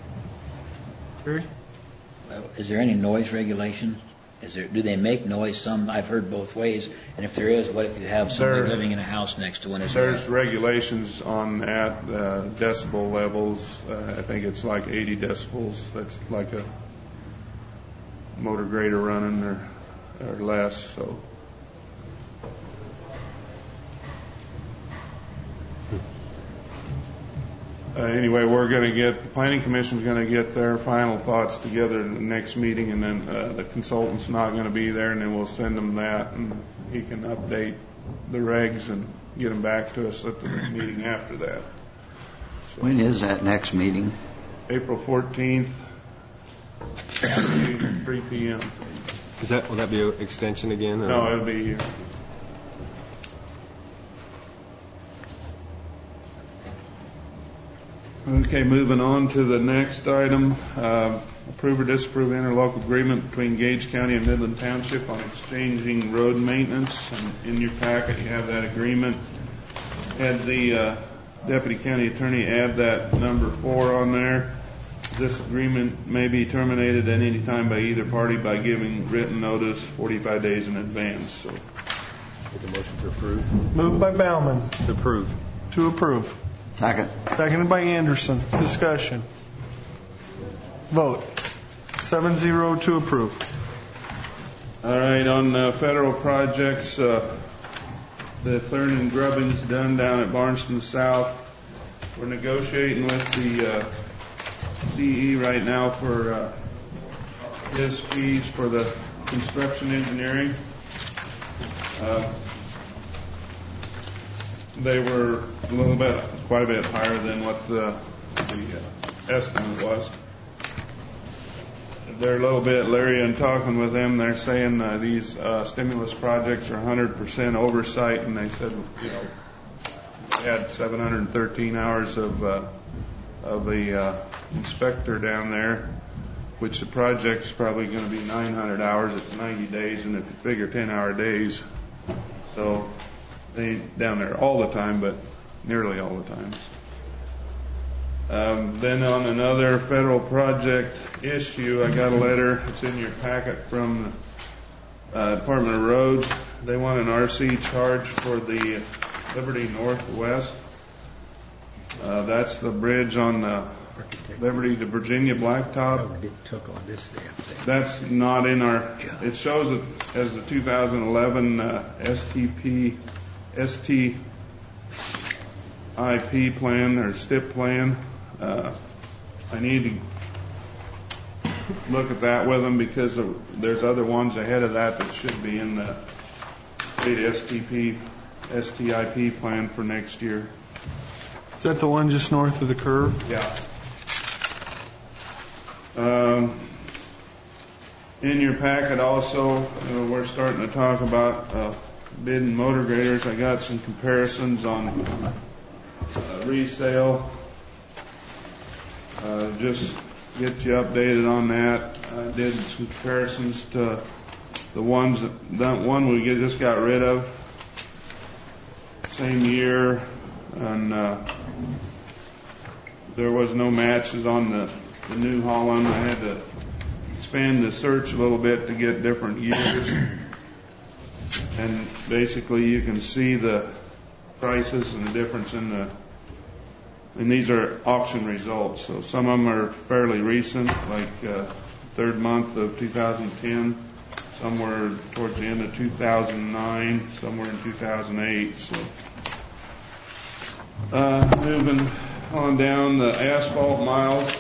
Is there any noise regulation? Do they make noise? Some I've heard both ways. And if there is, what if you have somebody living in a house next to one? There's regulations on that, decibel levels. I think it's like 80 decibels. That's like a motor grader running or less. So. Anyway, the Planning Commission's going to get their final thoughts together in the next meeting, and then the consultant's not going to be there, and then we'll send him that, and he can update the regs and get them back to us at the meeting after that. So, when is that next meeting? April 14th, 3 p.m. Will that be an extension again? Or? No, it'll be. Okay, moving on to the next item. Approve or disapprove interlocal agreement between Gage County and Midland Township on exchanging road maintenance. And in your packet, you have that agreement. Had the Deputy County Attorney add that number 4 on there. This agreement may be terminated at any time by either party by giving written notice 45 days in advance. So, make a motion to approve. Moved by Bauman. To approve. To approve. Second. Seconded by Anderson. Discussion. Vote. 7-0 to approve. All right, on federal projects, the clearing and grubbing's done down at Barnston South. We're negotiating with the CE right now for his fees for the construction engineering. They were quite a bit higher than what the estimate was. They're a little bit leery in talking with them. They're saying these stimulus projects are 100% oversight, and they said, they had 713 hours of the inspector down there, which the project's probably going to be 900 hours. It's 90 days, and if you figure 10-hour days, so they ain't down there all the time, but nearly all the time. Then on another federal project issue, I got a letter. It's in your packet from the Department of Roads. They want an RC charge for the Liberty Northwest. That's the bridge on the Liberty to Virginia Blacktop. That's not in our. It shows it as the 2011 STIP plan or STIP plan. I need to look at that with them because there's other ones ahead of that should be in the state STIP plan for next year. Is that the one just north of the curve? Yeah. In your packet also, we're starting to talk about bidding motor graders. I got some comparisons on resale. Just get you updated on that. I did some comparisons to the one we just got rid of, same year, and there was no matches on the New Holland. I had to expand the search a little bit to get different years, and basically you can see the prices and the difference and these are auction results. So some of them are fairly recent, like third month of 2010. Some were towards the end of 2009. Some were in 2008. So moving on down the asphalt miles.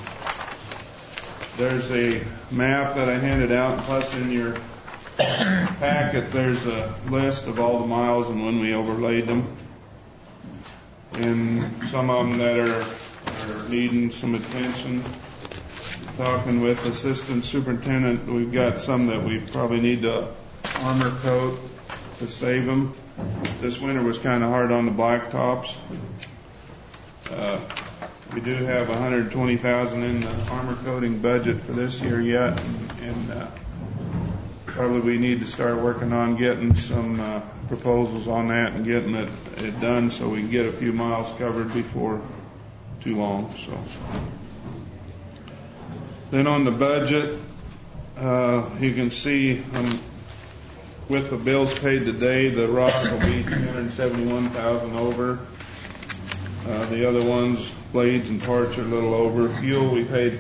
There's a map that I handed out, plus in your packet there's a list of all the miles and when we overlaid them. And some of them that are needing some attention. Talking with Assistant Superintendent, we've got some that we probably need to armor coat to save them. This winter was kind of hard on the blacktops. We do have $120,000 in the armor coating budget for this year yet, and probably we need to start working on getting some proposals on that and getting it done so we can get a few miles covered before too long. So then on the budget, you can see with the bills paid today, the rock will be $271,000 over. The other ones, blades and parts, are a little over. Fuel, we paid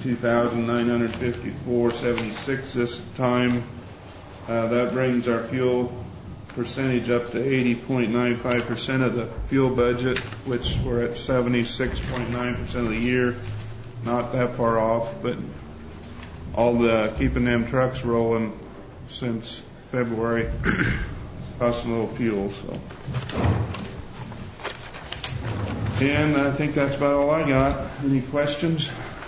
$52,954.76 this time. That brings our fuel percentage up to 80.95% of the fuel budget, which we're at 76.9% of the year. Not that far off, but all the keeping them trucks rolling since February costs a little fuel. So, and I think that's about all I got. Any questions?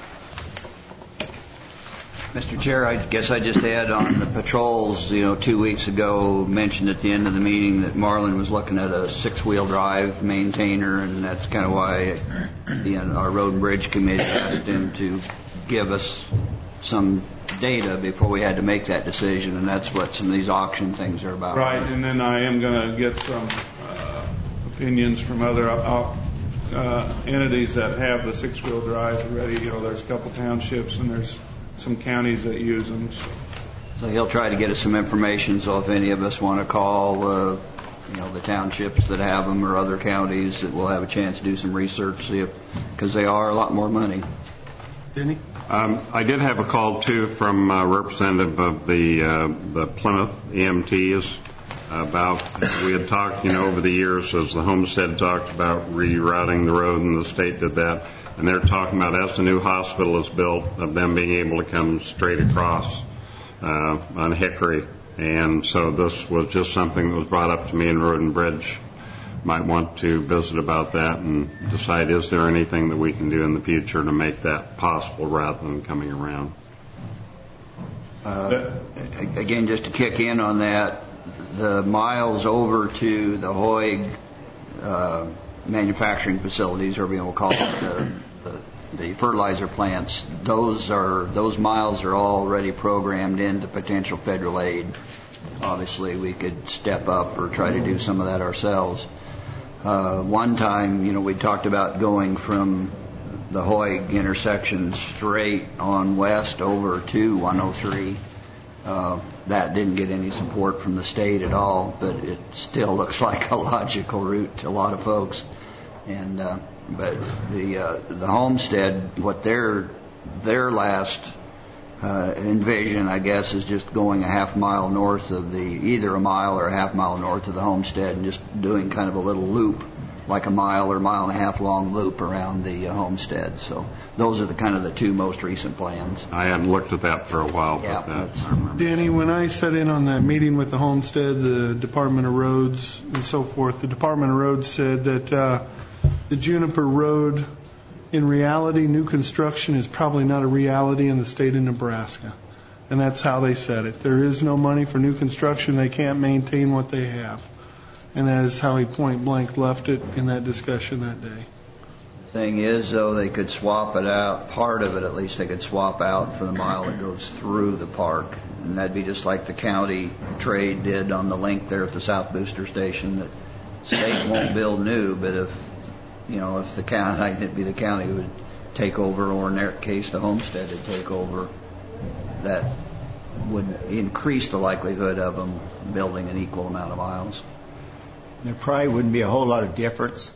Mr. Chair, I guess I just add on the patrols. 2 weeks ago, mentioned at the end of the meeting that Marlin was looking at a 6-wheel drive maintainer, and that's kind of why our Road and Bridge Committee asked him to give us some data before we had to make that decision, and that's what some of these auction things are about. Right, and then I am going to get some opinions from other entities that have the 6-wheel drive already. There's a couple townships and there's some counties that use them. So he'll try to get us some information, so if any of us want to call the townships that have them or other counties, that we'll have a chance to do some research, see if, because they are a lot more money. Denny? I did have a call too from a representative of the Plymouth EMTs about, we had talked over the years as the Homestead talked about rerouting the road, and the state did that, and they're talking about as the new hospital is built, of them being able to come straight across on Hickory. And so this was just something that was brought up to me in Road and Bridge. Might want to visit about that and decide, is there anything that we can do in the future to make that possible rather than coming around. Again, just to kick in on that, the miles over to the Hoyg manufacturing facilities, or we'll call it the fertilizer plants, those miles are already programmed into potential federal aid. Obviously, we could step up or try to do some of that ourselves. One time, we talked about going from the Hoyg intersection straight on west over to 103. That didn't get any support from the state at all, but it still looks like a logical route to a lot of folks. And but the Homestead, what their last envision, I guess, is just going a half mile north of either a mile or a half mile north of the Homestead, and just doing kind of a little loop, like a mile or mile and a half long loop around the Homestead. So those are the two most recent plans. I hadn't looked at that for a while. Yeah, Danny, when I sat in on that meeting with the Homestead, the Department of Roads and so forth, the Department of Roads said that the Juniper Road, in reality, new construction is probably not a reality in the state of Nebraska. And that's how they said it. There is no money for new construction. They can't maintain what they have. And that is how he point blank left it in that discussion that day. Thing is, though, they could swap it out, part of it at least they could swap out for the mile that goes through the park. And that'd be just like the county trade did on the link there at the South Booster Station, that state won't build new, but if the county, it'd be the county would take over, or in their case, the Homestead would take over, that would increase the likelihood of them building an equal amount of miles. There probably wouldn't be a whole lot of difference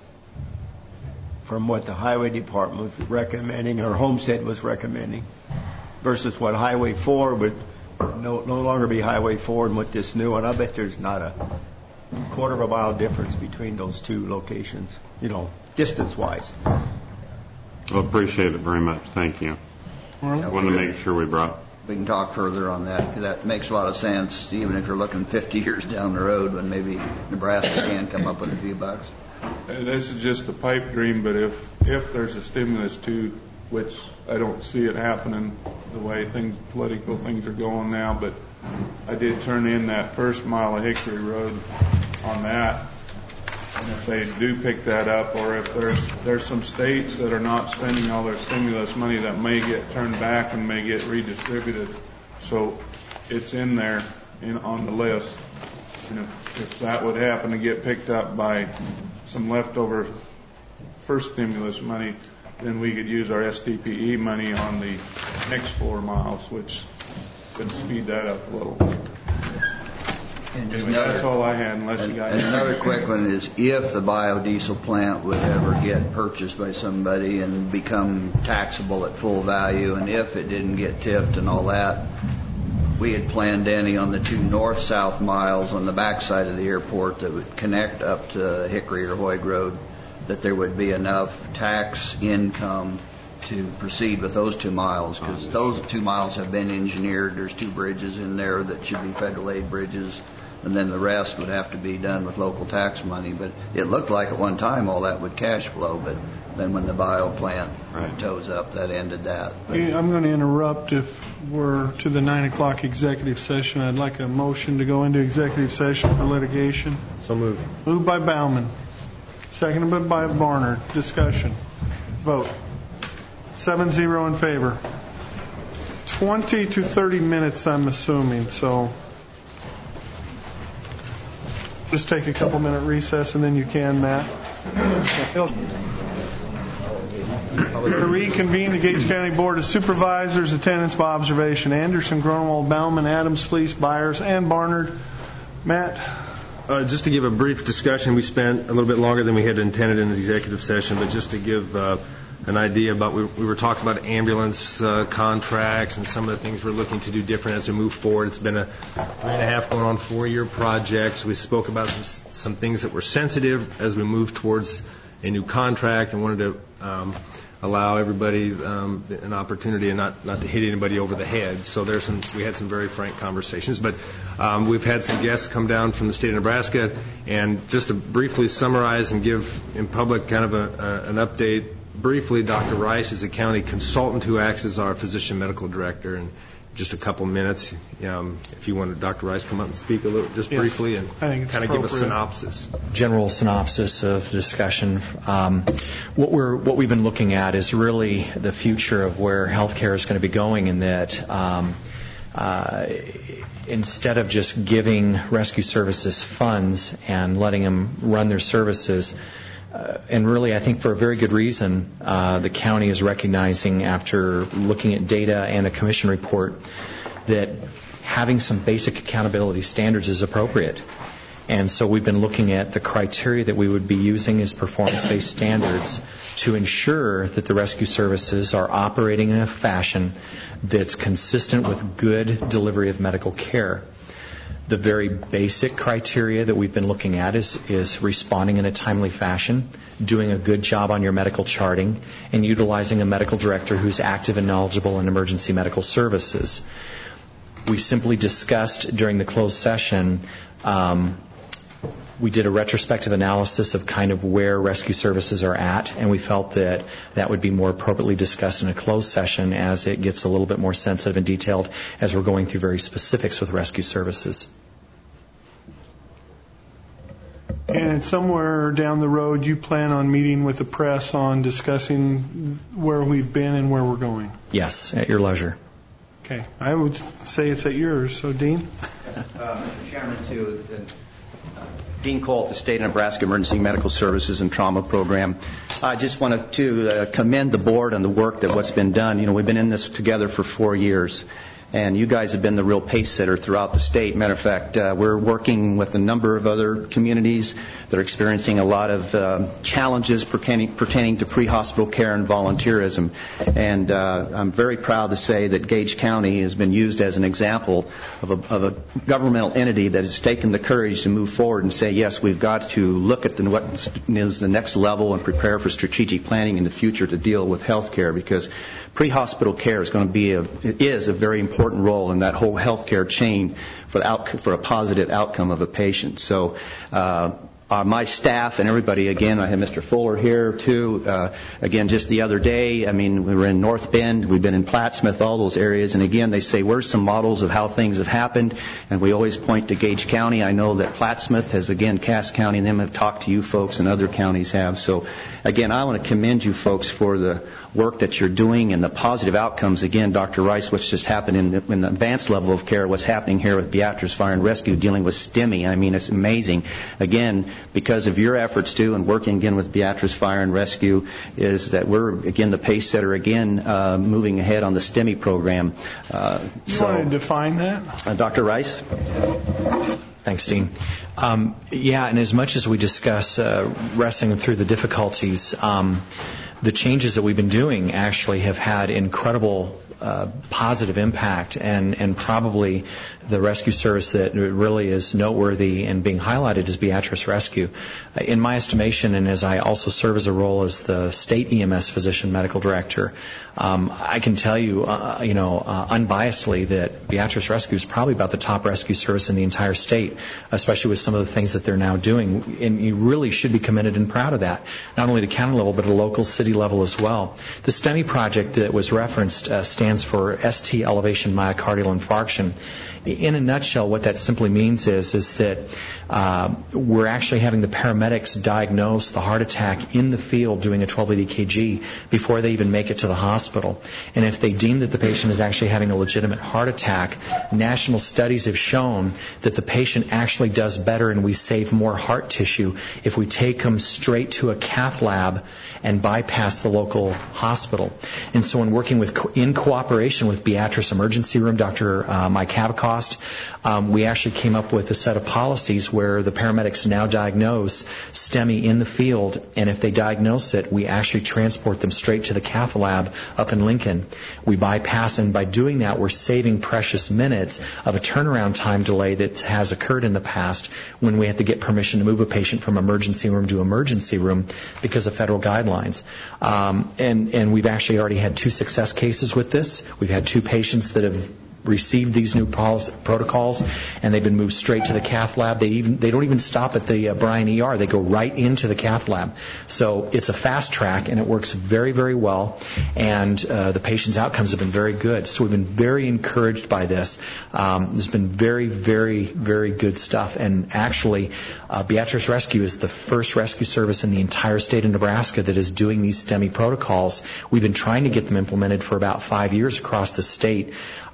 from what the Highway Department was recommending, or Homestead was recommending, versus what Highway 4 would no longer be Highway 4 and what this new one. I bet there's not a quarter of a mile difference between those two locations, distance-wise. Well, appreciate it very much. Thank you. I wanted to make sure we can talk further on that, because that makes a lot of sense, even if you're looking 50 years down the road when maybe Nebraska can come up with a few bucks. This is just a pipe dream, but if there's a stimulus too, which I don't see it happening the way political things are going now, but I did turn in that first mile of Hickory Road on that. And if they do pick that up, or if there's some states that are not spending all their stimulus money that may get turned back and may get redistributed. So it's in there on the list. And if that would happen to get picked up by some leftover first stimulus money, then we could use our STPE money on the next 4 miles, which could speed that up a little. And anyway, that's all I had, unless you got another quick one is, if the biodiesel plant would ever get purchased by somebody and become taxable at full value, and if it didn't get tipped and all that, we had planned, Danny, on the 2 north-south miles on the backside of the airport that would connect up to Hickory or Hoyt Road, that there would be enough tax income to proceed with those 2 miles, because those 2 miles have been engineered. There's 2 bridges in there that should be federal aid bridges, and then the rest would have to be done with local tax money. But it looked like at one time all that would cash flow, but then when the bio plant toes up, that ended that. Hey, I'm going to interrupt. If we're to the 9 o'clock executive session, I'd like a motion to go into executive session for litigation. So moved. Moved by Bauman. Seconded by Barnard. Discussion. Vote. 7-0 in favor. 20 to 30 minutes, I'm assuming, so just take a couple minute recess and then you can, Matt. Reconvene the Gage County Board of Supervisors. Attendance by observation: Anderson, Grunwald, Bauman, Adams, Fleece, Byers, and Barnard. Matt? Just to give a brief discussion, we spent a little bit longer than we had intended in the executive session, but just to give an idea about, we were talking about ambulance contracts and some of the things we're looking to do different as we move forward. It's been a 3.5 going on 4-year project. So we spoke about some things that were sensitive as we move towards a new contract, and wanted to allow everybody an opportunity and not to hit anybody over the head. So we had some very frank conversations, but we've had some guests come down from the state of Nebraska, and just to briefly summarize and give in public kind of an update. Briefly, Dr. Rice is a county consultant who acts as our physician medical director. And just a couple minutes, if you want Dr. Rice come up and speak a little, just briefly, and kind of give a synopsis. General synopsis of the discussion. What we've been looking at is really the future of where healthcare is going to be going, in that instead of just giving rescue services funds and letting them run their services, and really, I think for a very good reason, the county is recognizing, after looking at data and a commission report, that having some basic accountability standards is appropriate. And so we've been looking at the criteria that we would be using as performance-based standards to ensure that the rescue services are operating in a fashion that's consistent with good delivery of medical care. The very basic criteria that we've been looking at is responding in a timely fashion, doing a good job on your medical charting, and utilizing a medical director who's active and knowledgeable in emergency medical services. We simply discussed during the closed session, we did a retrospective analysis of kind of where rescue services are at, and we felt that that would be more appropriately discussed in a closed session, as it gets a little bit more sensitive and detailed as we're going through very specifics with rescue services. And somewhere down the road, you plan on meeting with the press on discussing where we've been and where we're going? Yes, at your leisure. Okay. I would say it's at yours. So, Dean? Mr. Chairman, Dean Cole at the State of Nebraska Emergency Medical Services and Trauma Program. I just wanted to commend the board on the work that what's been done. You know, we've been in this together for 4 years, and you guys have been the real pace setter throughout the state. Matter of fact, we're working with a number of other communities that are experiencing a lot of challenges pertaining to pre-hospital care and volunteerism. And I'm very proud to say that Gage County has been used as an example of a governmental entity that has taken the courage to move forward and say, yes, we've got to look at what is the next level and prepare for strategic planning in the future to deal with health care, because pre-hospital care is going to be is a very important role in that whole healthcare chain for a positive outcome of a patient. So my staff and everybody, again, I have Mr. Fuller here too. Again, just the other day, I mean, we were in North Bend, we've been in Plattsmouth, all those areas, and again, they say, where's some models of how things have happened? And we always point to Gage County. I know that Plattsmouth has, again, Cass County and them have talked to you folks, and other counties have. So, again, I want to commend you folks for the work that you're doing and the positive outcomes. Again, Dr. Rice, what's just happened in the advanced level of care, what's happening here with Beatrice Fire and Rescue dealing with STEMI. I mean, it's amazing. Again, because of your efforts too, and working again with Beatrice Fire and Rescue, is that we're again the pace setter again, moving ahead on the STEMI program. You want to define that, Dr. Rice? Thanks, Dean. Yeah, and as much as we discuss wrestling through the difficulties, the changes that we've been doing actually have had incredible positive impact, and probably the rescue service that really is noteworthy and being highlighted is Beatrice Rescue. In my estimation, and as I also serve as a role as the state EMS physician medical director, I can tell you, unbiasedly that Beatrice Rescue is probably about the top rescue service in the entire state, especially with some of the things that they're now doing. And you really should be commended and proud of that, not only at a county level, but at a local city level as well. The STEMI project that was referenced stands for ST elevation myocardial infarction. In a nutshell, what that simply means is that we're actually having the paramedics diagnose the heart attack in the field doing a 1280 kg before they even make it to the hospital. And if they deem that the patient is actually having a legitimate heart attack, national studies have shown that the patient actually does better and we save more heart tissue if we take them straight to a cath lab and bypass the local hospital. And so in working in cooperation with Beatrice Emergency Room, Dr. Mike Habacost, we actually came up with a set of policies where the paramedics now diagnose STEMI in the field, and if they diagnose it, we actually transport them straight to the cath lab up in Lincoln. We bypass, and by doing that, we're saving precious minutes of a turnaround time delay that has occurred in the past when we have to get permission to move a patient from emergency room to emergency room because of federal guidelines. And we've actually already had 2 success cases with this. We've had 2 patients that have received these new protocols, and they've been moved straight to the cath lab. They don't even stop at the Bryan ER. They go right into the cath lab. So it's a fast track, and it works very, very well, and the patient's outcomes have been very good. So we've been very encouraged by this. There's been very, very, very good stuff, and actually Beatrice Rescue is the first rescue service in the entire state of Nebraska that is doing these STEMI protocols. We've been trying to get them implemented for about 5 years across the state.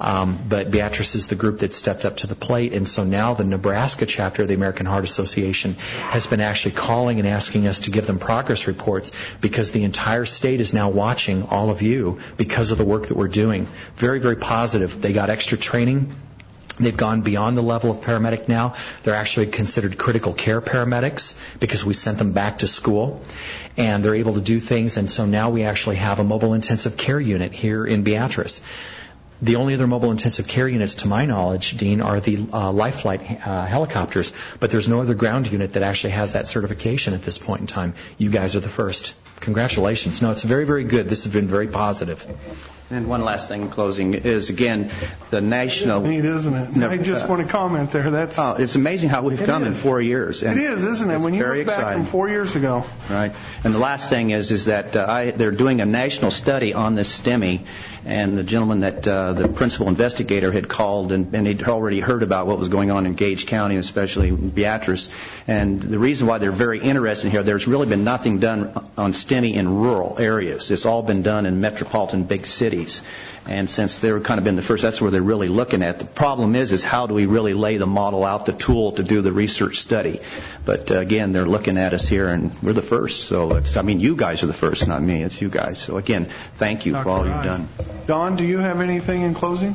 But Beatrice is the group that stepped up to the plate, and so now the Nebraska chapter of the American Heart Association has been actually calling and asking us to give them progress reports because the entire state is now watching all of you because of the work that we're doing. Very, very positive. They got extra training. They've gone beyond the level of paramedic now. They're actually considered critical care paramedics because we sent them back to school, and they're able to do things, and so now we actually have a mobile intensive care unit here in Beatrice. The only other mobile intensive care units, to my knowledge, Dean, are the Life Flight helicopters, but there's no other ground unit that actually has that certification at this point in time. You guys are the first. Congratulations. No, it's very, very good. This has been very positive. And one last thing in closing is, again, the national... It's neat, isn't it? No, I just want to comment there. It's amazing how we've come in 4 years. And it is, isn't it? When you look back from 4 years ago. Right. And the last thing is that they're doing a national study on this STEMI, and the gentleman that the principal investigator had called, and he'd already heard about what was going on in Gage County, especially Beatrice. And the reason why they're very interested here, there's really been nothing done on STEMI in rural areas. It's all been done in metropolitan big cities. And since they've kind of been the first, that's where they're really looking at. The problem is how do we really lay the model out, the tool to do the research study? But again, they're looking at us here, and we're the first. So you guys are the first, not me. It's you guys. So again, thank you for all you've done. Don, do you have anything in closing?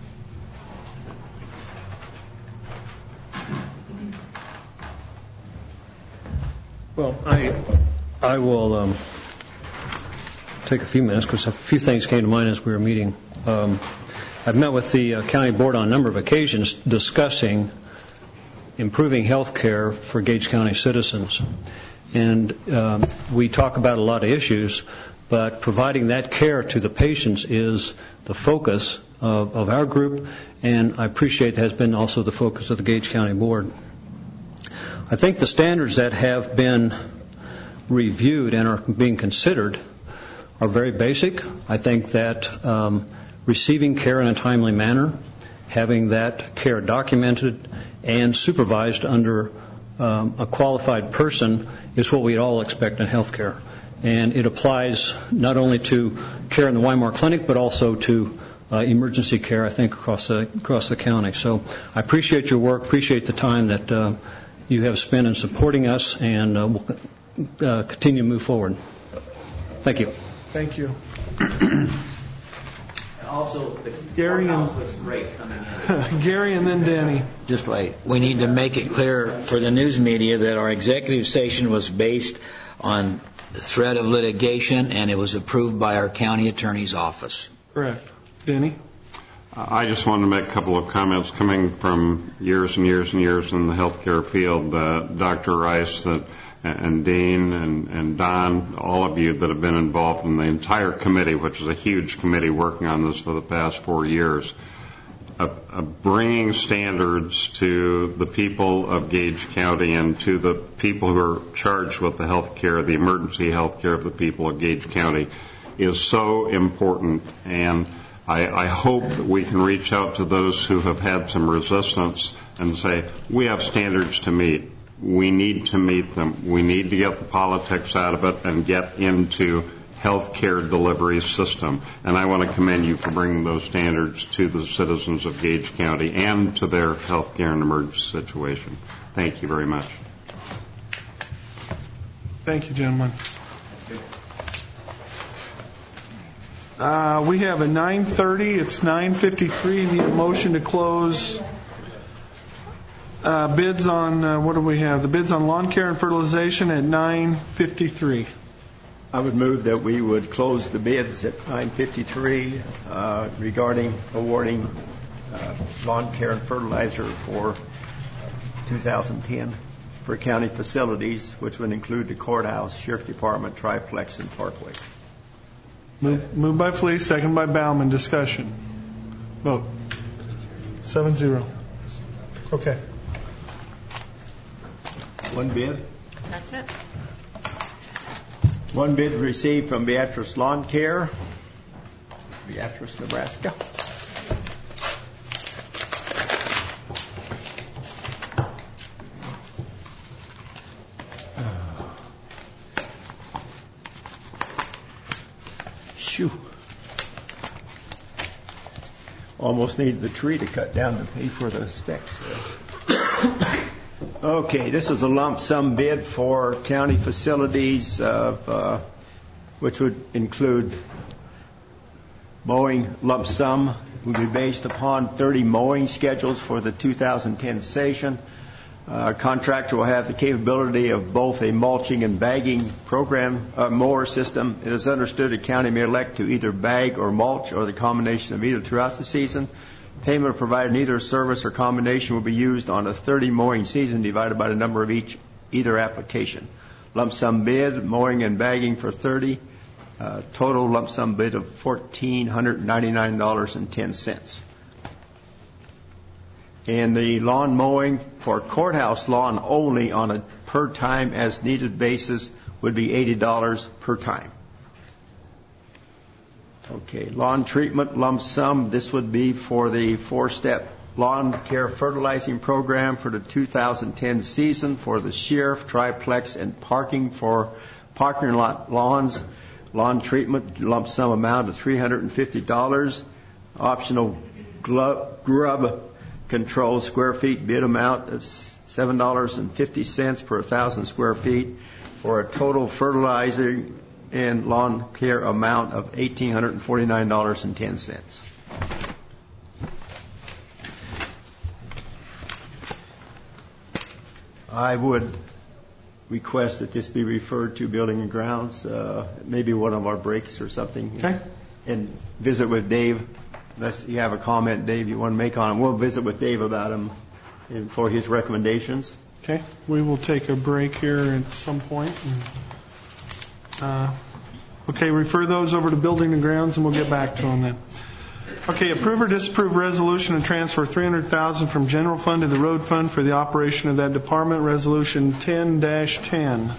Well, I will take a few minutes because a few things came to mind as we were meeting. I've met with the county board on a number of occasions discussing improving health care for Gage County citizens. And we talk about a lot of issues, but providing that care to the patients is the focus of our group, and I appreciate it has been also the focus of the Gage County board. I think the standards that have been reviewed and are being considered are very basic. I think that receiving care in a timely manner, having that care documented and supervised under a qualified person is what we'd all expect in health care. And it applies not only to care in the Weimar Clinic, but also to emergency care, I think, across the county. So I appreciate your work, appreciate the time that you have spent in supporting us, and we'll continue to move forward. Thank you. Thank you. Also, the Gary courthouse and looks great coming in. Gary and then Danny. Just wait. We need to make it clear for the news media that our executive session was based on threat of litigation, and it was approved by our county attorney's office. Correct. Danny? I just wanted to make a couple of comments coming from years and years and years in the healthcare field. Dr. Rice and Dean and Don, all of you that have been involved in the entire committee, which is a huge committee working on this for the past 4 years, bringing standards to the people of Gage County and to the people who are charged with the health care, the emergency health care of the people of Gage County is so important. And I hope that we can reach out to those who have had some resistance and say, we have standards to meet. We need to meet them. We need to get the politics out of it and get into health care delivery system. And I want to commend you for bringing those standards to the citizens of Gage County and to their health care and emergency situation. Thank you very much. Thank you, gentlemen. We have a 9:30. It's 9:53. Need a motion to close bids on, what do we have? The bids on lawn care and fertilization at 9:53. I would move that we would close the bids at 9:53 regarding awarding lawn care and fertilizer for 2010 for county facilities, which would include the courthouse, sheriff department, triplex, and parkway. Moved by Fleece, second by Bauman. Discussion. Vote. 7-0. Okay. One bid. That's it. One bid received from Beatrice Lawn Care, Beatrice, Nebraska. Shoo. Almost needed the tree to cut down to pay for the specs. Okay, this is a lump sum bid for county facilities, which would include mowing lump sum. Would be based upon 30 mowing schedules for the 2010 session. Contractor will have the capability of both a mulching and bagging program mower system. It is understood the county may elect to either bag or mulch or the combination of either throughout the season. Payment provided in either service or combination will be used on a 30 mowing season divided by the number of either application. Lump sum bid, mowing and bagging for 30. Total lump sum bid of $1,499.10. And the lawn mowing for courthouse lawn only on a per time as needed basis would be $80 per time. Okay, lawn treatment lump sum. This would be for the 4-step lawn care fertilizing program for the 2010 season for the sheriff, triplex, and parking for parking lot lawns. Lawn treatment lump sum amount of $350. Optional grub control square feet bid amount of $7.50 per 1,000 square feet for a total fertilizer and lawn care amount of $1,849.10. I would request that this be referred to Building and Grounds, maybe one of our breaks or something, okay, and visit with Dave. Unless you have a comment, Dave, you want to make on him, we'll visit with Dave about him and for his recommendations. Okay, we will take a break here at some point. Okay, refer those over to Building and Grounds, and we'll get back to them then. Okay, approve or disapprove resolution to transfer $300,000 from general fund to the road fund for the operation of that department. Resolution 10-10.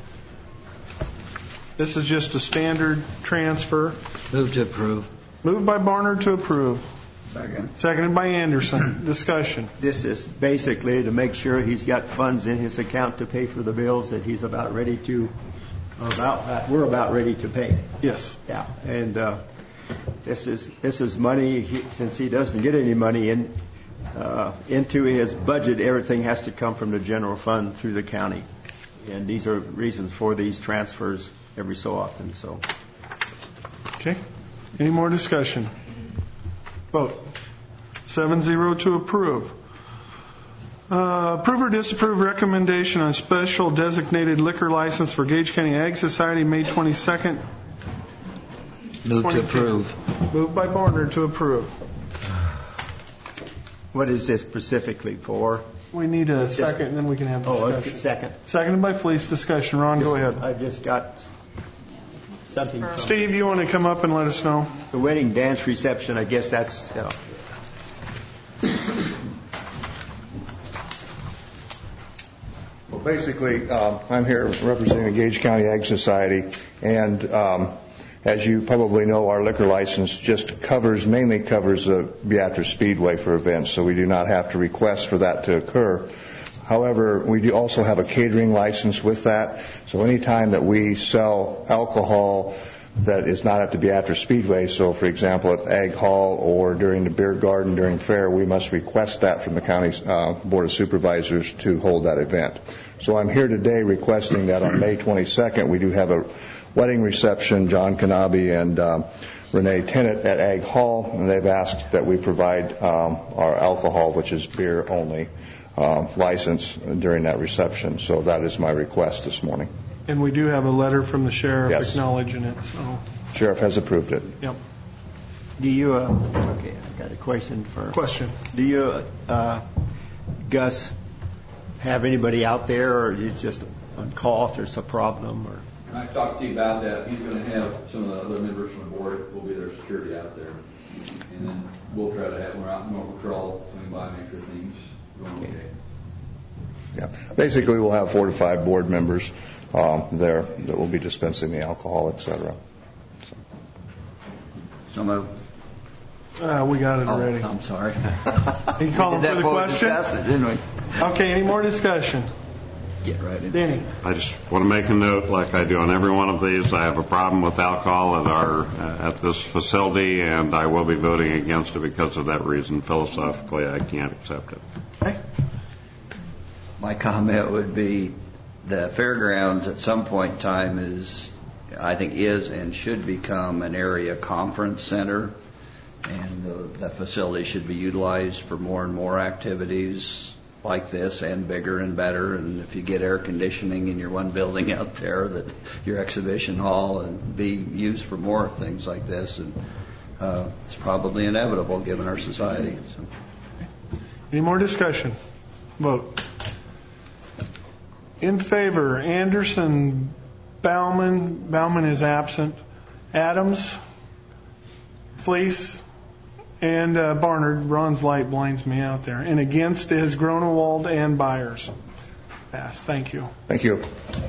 This is just a standard transfer. Move to approve. Moved by Barnard to approve. Second. Seconded by Anderson. Discussion. This is basically to make sure he's got funds in his account to pay for the bills that he's about ready to, we're about ready to pay. Yes. Yeah, and this is money, since he doesn't get any money into his budget, everything has to come from the general fund through the county. And these are reasons for these transfers every so often. So. Okay. Any more discussion? Vote. 7-0 to approve. Approve or disapprove recommendation on special designated liquor license for Gage County Ag Society, May 22nd. Move to approve. Moved by Barnard to approve. What is this specifically for? We need a second, and then we can have discussion. Oh, it's a second. Seconded by Fleece. Discussion. Ron, go ahead. I just got something. Steve, you want to come up and let us know? The wedding dance reception, I guess that's... Well, basically, I'm here representing the Gage County Ag Society, and as you probably know, our liquor license just mainly covers the Beatrice Speedway for events, so we do not have to request for that to occur. However, we do also have a catering license with that, so anytime that we sell alcohol that is not at the Beatrice Speedway, so for example at Ag Hall or during the beer garden during fair, we must request that from the county Board of Supervisors to hold that event. So I'm here today requesting that on May 22nd we do have a wedding reception, John Kanabe and Renee Tennant at Ag Hall, and they've asked that we provide our alcohol, which is beer only, license during that reception. So that is my request this morning. And we do have a letter from the sheriff acknowledging it. So. Sheriff has approved it. Yep. Do you, okay, I got a question for... Question. Do you, Gus, have anybody out there, or are you just on call if there's a problem? Or? I talked to you about that. He's going to have some of the other members from the board will be their security out there. And then we'll try to have more out more patrol, swing by, make sure things going okay. Yeah. Basically, we'll have 4 to 5 board members there that will be dispensing the alcohol, et cetera. So moved. We got it already. I'm sorry. You call him for the question? Didn't we? Okay, any more discussion? Get right in. Danny. I just want to make a note, like I do on every one of these, I have a problem with alcohol at this facility, and I will be voting against it because of that reason. Philosophically, I can't accept it. Okay. My comment would be the fairgrounds at some point in time is and should become an area conference center, and the facility should be utilized for more and more activities like this, and bigger and better. And if you get air conditioning in your one building out there, that your exhibition hall and be used for more things like this, and it's probably inevitable given our society. So. Any more discussion? Vote. In favor, Anderson, Bauman is absent, Adams, Fleece, and Barnard. Ron's light blinds me out there. And against is Gronewald and Byers. Pass. Thank you. Thank you.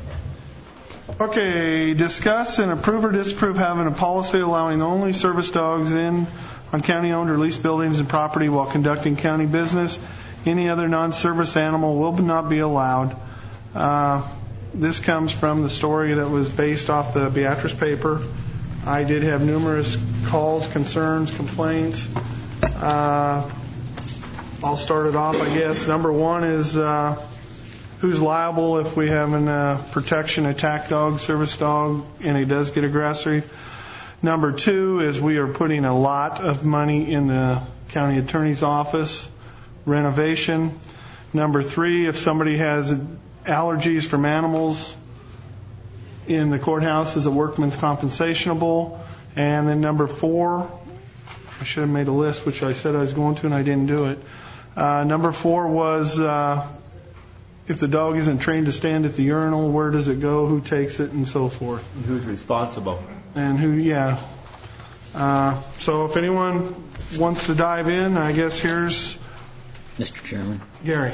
Okay, discuss and approve or disapprove having a policy allowing only service dogs in on county-owned or leased buildings and property while conducting county business. Any other non-service animal will not be allowed. This comes from the story that was based off the Beatrice paper. I did have numerous calls, concerns, complaints. I'll start it off, I guess. Number one is who's liable if we have a protection attack dog, service dog, and he does get aggressive. Number two is we are putting a lot of money in the county attorney's office renovation. Number three, if somebody has allergies from animals in the courthouse, is a workman's compensationable. And then number four, I should have made a list, which I said I was going to, and I didn't do it. Number four was if the dog isn't trained to stand at the urinal, where does it go, who takes it, and so forth. And who's responsible? And who, yeah. So if anyone wants to dive in, I guess here's Mr. Chairman. Gary.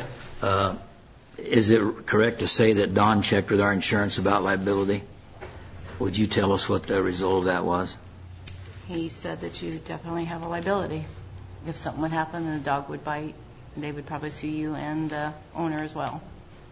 Is it correct to say that Don checked with our insurance about liability? Would you tell us what the result of that was? He said that you definitely have a liability. If something would happen and the dog would bite, they would probably sue you and the owner as well.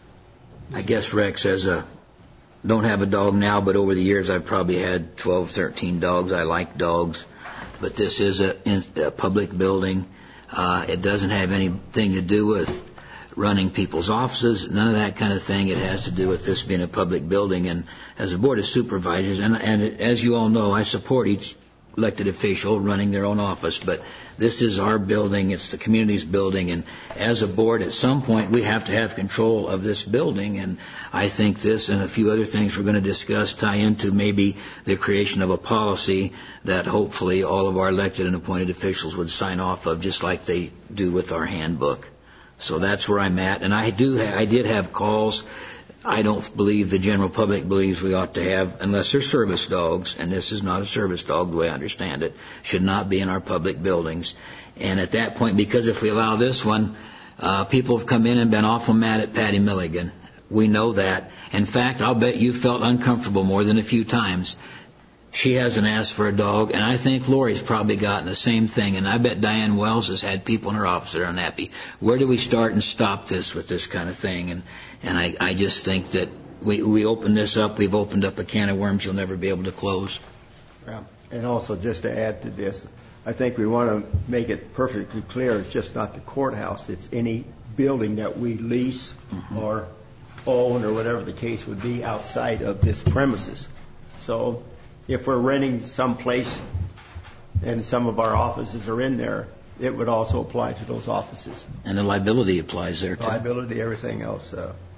I guess Rex don't have a dog now, but over the years I've probably had 12, 13 dogs. I like dogs, but this is a public building. It doesn't have anything to do with running people's offices, none of that kind of thing. It has to do with this being a public building. And as a board of supervisors, and as you all know, I support each elected official running their own office, but this is our building, it's the community's building, and as a board at some point we have to have control of this building, and I think this and a few other things we're going to discuss tie into maybe the creation of a policy that hopefully all of our elected and appointed officials would sign off of, just like they do with our handbook. So that's where I'm at, and I did have calls. I don't believe the general public believes we ought to have, unless they're service dogs, and this is not a service dog the way I understand it, should not be in our public buildings. And at that point, because if we allow this one, people have come in and been awful mad at Patty Milligan. We know that. In fact, I'll bet you felt uncomfortable more than a few times. She hasn't asked for a dog, and I think Lori's probably gotten the same thing, and I bet Diane Wells has had people in her office that are unhappy. Where do we start and stop this with this kind of thing? And I just think that we open this up, we've opened up a can of worms you'll never be able to close. Yeah. And also, just to add to this, I think we want to make it perfectly clear, it's just not the courthouse, it's any building that we lease or own or whatever the case would be outside of this premises. So if we're renting some place and some of our offices are in there, it would also apply to those offices. And the liability applies there, too. Liability, everything else.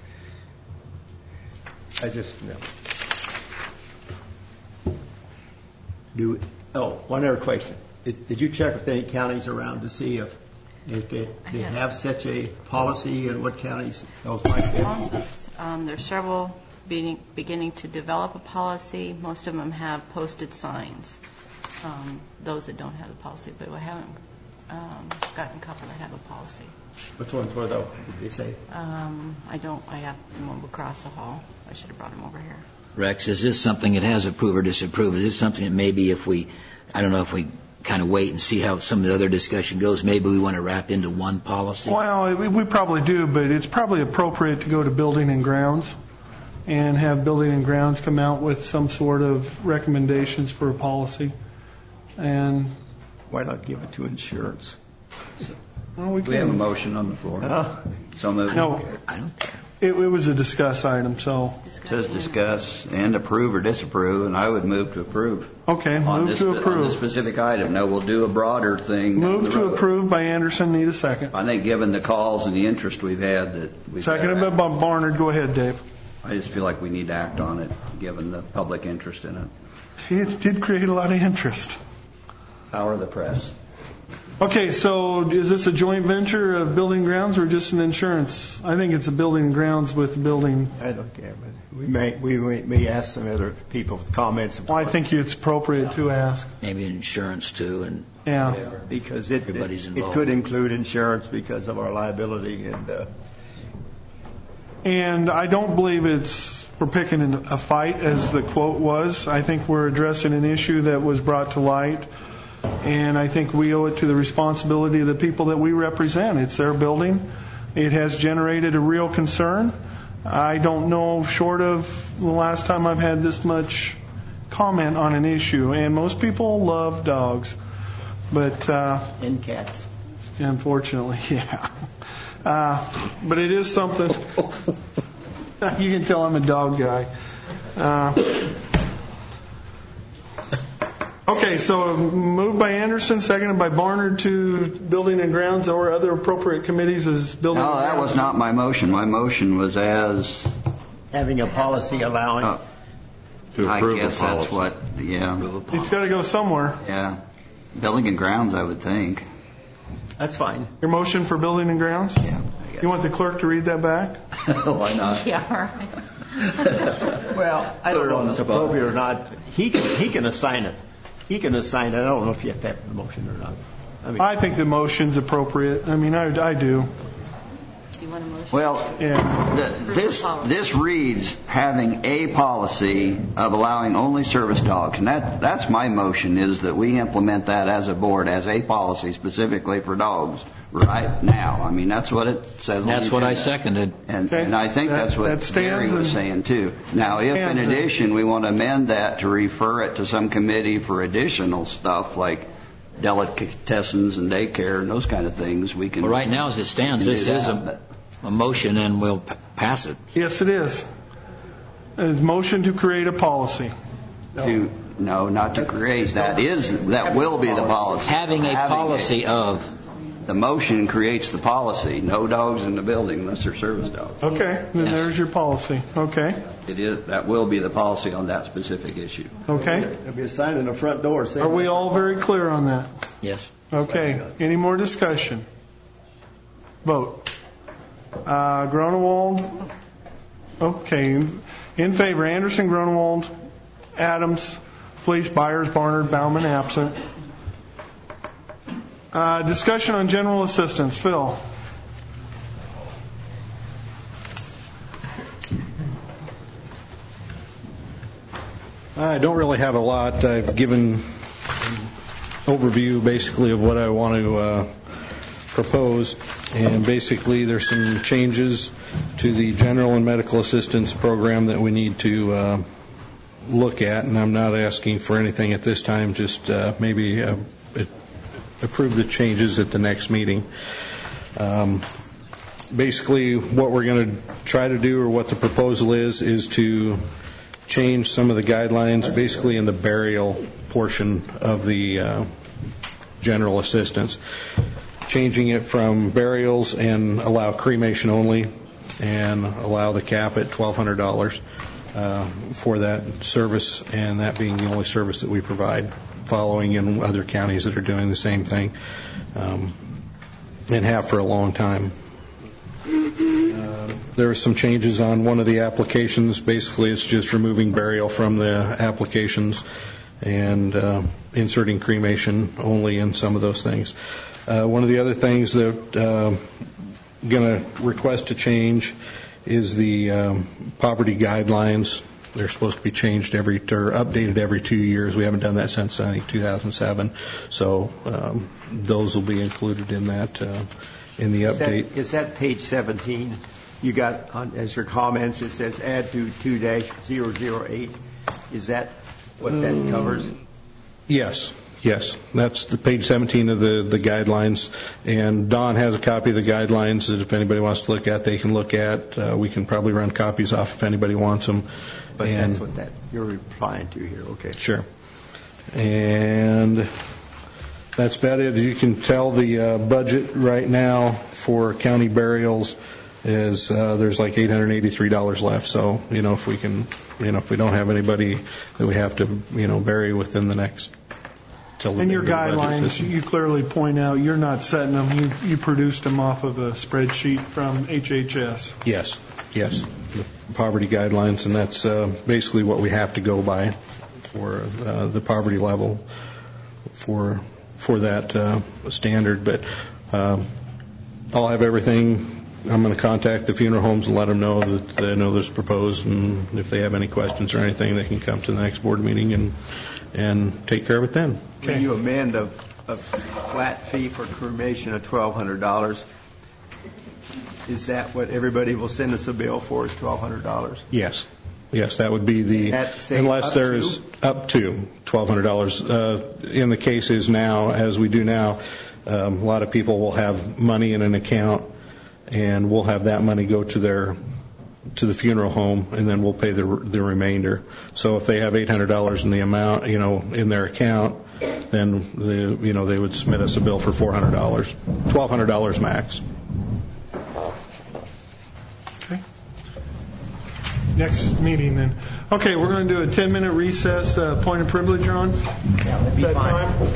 One other question. Did you check with any counties around to see if they have such a policy and what counties those might be? There's several beginning to develop a policy. Most of them have posted signs. Those that don't have the policy, but we haven't gotten a couple that have a policy. Which ones were though? Did they say? I have them across the hall. I should have brought them over here. Rex, is this something that has approved or disapproved? Is this something that maybe if we kind of wait and see how some of the other discussion goes, maybe we want to wrap into one policy? Well, we probably do, but it's probably appropriate to go to Building and Grounds and have Building and Grounds come out with some sort of recommendations for a policy. And why not give it to insurance? We have a motion on the floor. So moved. No, I don't care. It was a discuss item, so. It says discuss and approve or disapprove, and I would move to approve. Okay, move to approve. On this specific item. Now, we'll do a broader thing. Move to approve by Anderson. Need a second. I think given the calls and the interest we've had that we've Seconded by Barnard. Go ahead, Dave. I just feel like we need to act on it, given the public interest in it. It did create a lot of interest. Power of the press. Okay, so is this a joint venture of Building Grounds or just an insurance? I think it's a Building Grounds with building. I don't care, but we may ask some other people with comments. Well, I think it's appropriate to ask. Maybe insurance too, and because everybody's involved. It could include insurance because of our liability and I don't believe we're picking a fight, as the quote was. I think we're addressing an issue that was brought to light. And I think we owe it to the responsibility of the people that we represent. It's their building. It has generated a real concern. I don't know, short of the last time I've had this much comment on an issue. And most people love dogs. But and cats. Unfortunately, yeah. But it is something. You can tell I'm a dog guy. Okay, so moved by Anderson, seconded by Barnard to Building and Grounds or other appropriate committees as Building and Grounds. No, that was not my motion. My motion was as having a policy allowing to approve. I guess that's what. Yeah, it's got to go somewhere. Yeah, Building and Grounds, I would think. That's fine. Your motion for Building and Grounds? Yeah. You want the clerk to read that back? Why not? Yeah, all right. Well, I don't know if it's appropriate or not. He can assign it. He can assign it. I don't know if you have to have the motion or not. I think the motion's appropriate. I mean, I do. You want a motion? Well, Yeah. this reads having a policy of allowing only service dogs, and that's my motion, is that we implement that as a board as a policy specifically for dogs right now. I mean, that's what it says. That's what I seconded. And I think that's what Gary was saying too. Now, if in addition we want to amend that to refer it to some committee for additional stuff like delicatessens and daycare and those kind of things, we can. Well, right now, as it stands, this is a motion, and we'll pass it. Yes, it is. A motion to create a policy. No, not to create. That will be the policy. Having a policy of. The motion creates the policy. No dogs in the building unless they're service dogs. Okay, then there's your policy. Okay. It is. That will be the policy on that specific issue. Okay. There'll be a sign in the front door saying. Are we all very clear on that? Yes. Okay. Any more discussion? Vote. Gronewald. Okay. In favor, Anderson, Gronewald, Adams, Fleece, Byers, Barnard, Bauman, absent. Discussion on general assistance. Phil. I don't really have a lot. I've given an overview basically of what I want to propose, and basically there's some changes to the general and medical assistance program that we need to look at, and I'm not asking for anything at this time, just maybe approve the changes at the next meeting. Basically, what we're going to try to do, or what the proposal is to change some of the guidelines, basically in the burial portion of the general assistance, changing it from burials and allow cremation only, and allow the cap at $1,200 for that service, and that being the only service that we provide, following in other counties that are doing the same thing and have for a long time. There are some changes on one of the applications. Basically, it's just removing burial from the applications and inserting cremation only in some of those things. One of the other things that I'm going to request to change is the poverty guidelines. They're supposed to be changed or updated every 2 years. We haven't done that since, I think, 2007. So those will be included in that, in the update. Is that page 17? You got, as your comments, it says add to 2-008. Is that what that covers? Yes. That's the page 17 of the guidelines. And Don has a copy of the guidelines that if anybody wants to look at, they can look at. We can probably run copies off if anybody wants them. But that's what you're replying to here. Okay. Sure. And that's about it. As you can tell, the budget right now for county burials is there's like $883 left. So, if we can, if we don't have anybody that we have to, bury within the next. And your guidelines, you clearly point out you're not setting them. You produced them off of a spreadsheet from HHS. Yes. The poverty guidelines, and that's basically what we have to go by for the poverty level for that standard. But I'll have everything. I'm going to contact the funeral homes and let them know that they know this is proposed, and if they have any questions or anything, they can come to the next board meeting and take care of it then. Can you amend a flat fee for cremation of $1,200? Is that what everybody will send us a bill for, is $1,200? Yes, that would be unless there's up to $1,200. In the cases now, as we do now, a lot of people will have money in an account, and we'll have that money go to the funeral home, and then we'll pay the remainder. So if they have $800 in the amount, in their account, then they would submit us a bill for $400, $1,200 max. Okay. Next meeting then. Okay, we're going to do a 10-minute recess. Point of privilege, Ron? Yeah, that'd be fine. Time?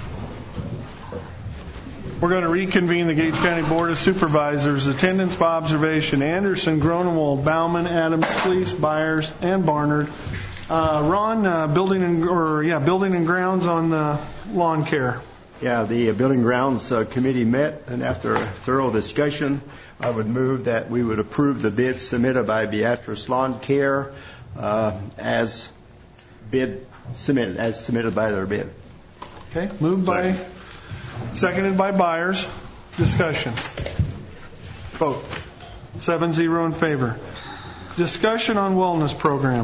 We're going to reconvene the Gage County Board of Supervisors. Attendance by observation: Anderson, Gronewald, Bauman, Adams, Fleece, Byers, and Barnard. Ron, building and grounds on the lawn care. Yeah, the Building Grounds Committee met, and after a thorough discussion, I would move that we would approve the bid submitted by Beatrice Lawn Care as submitted by their bid. Okay, moved by, seconded by Byers. Discussion. Vote. 7-0 in favor. Discussion on wellness program.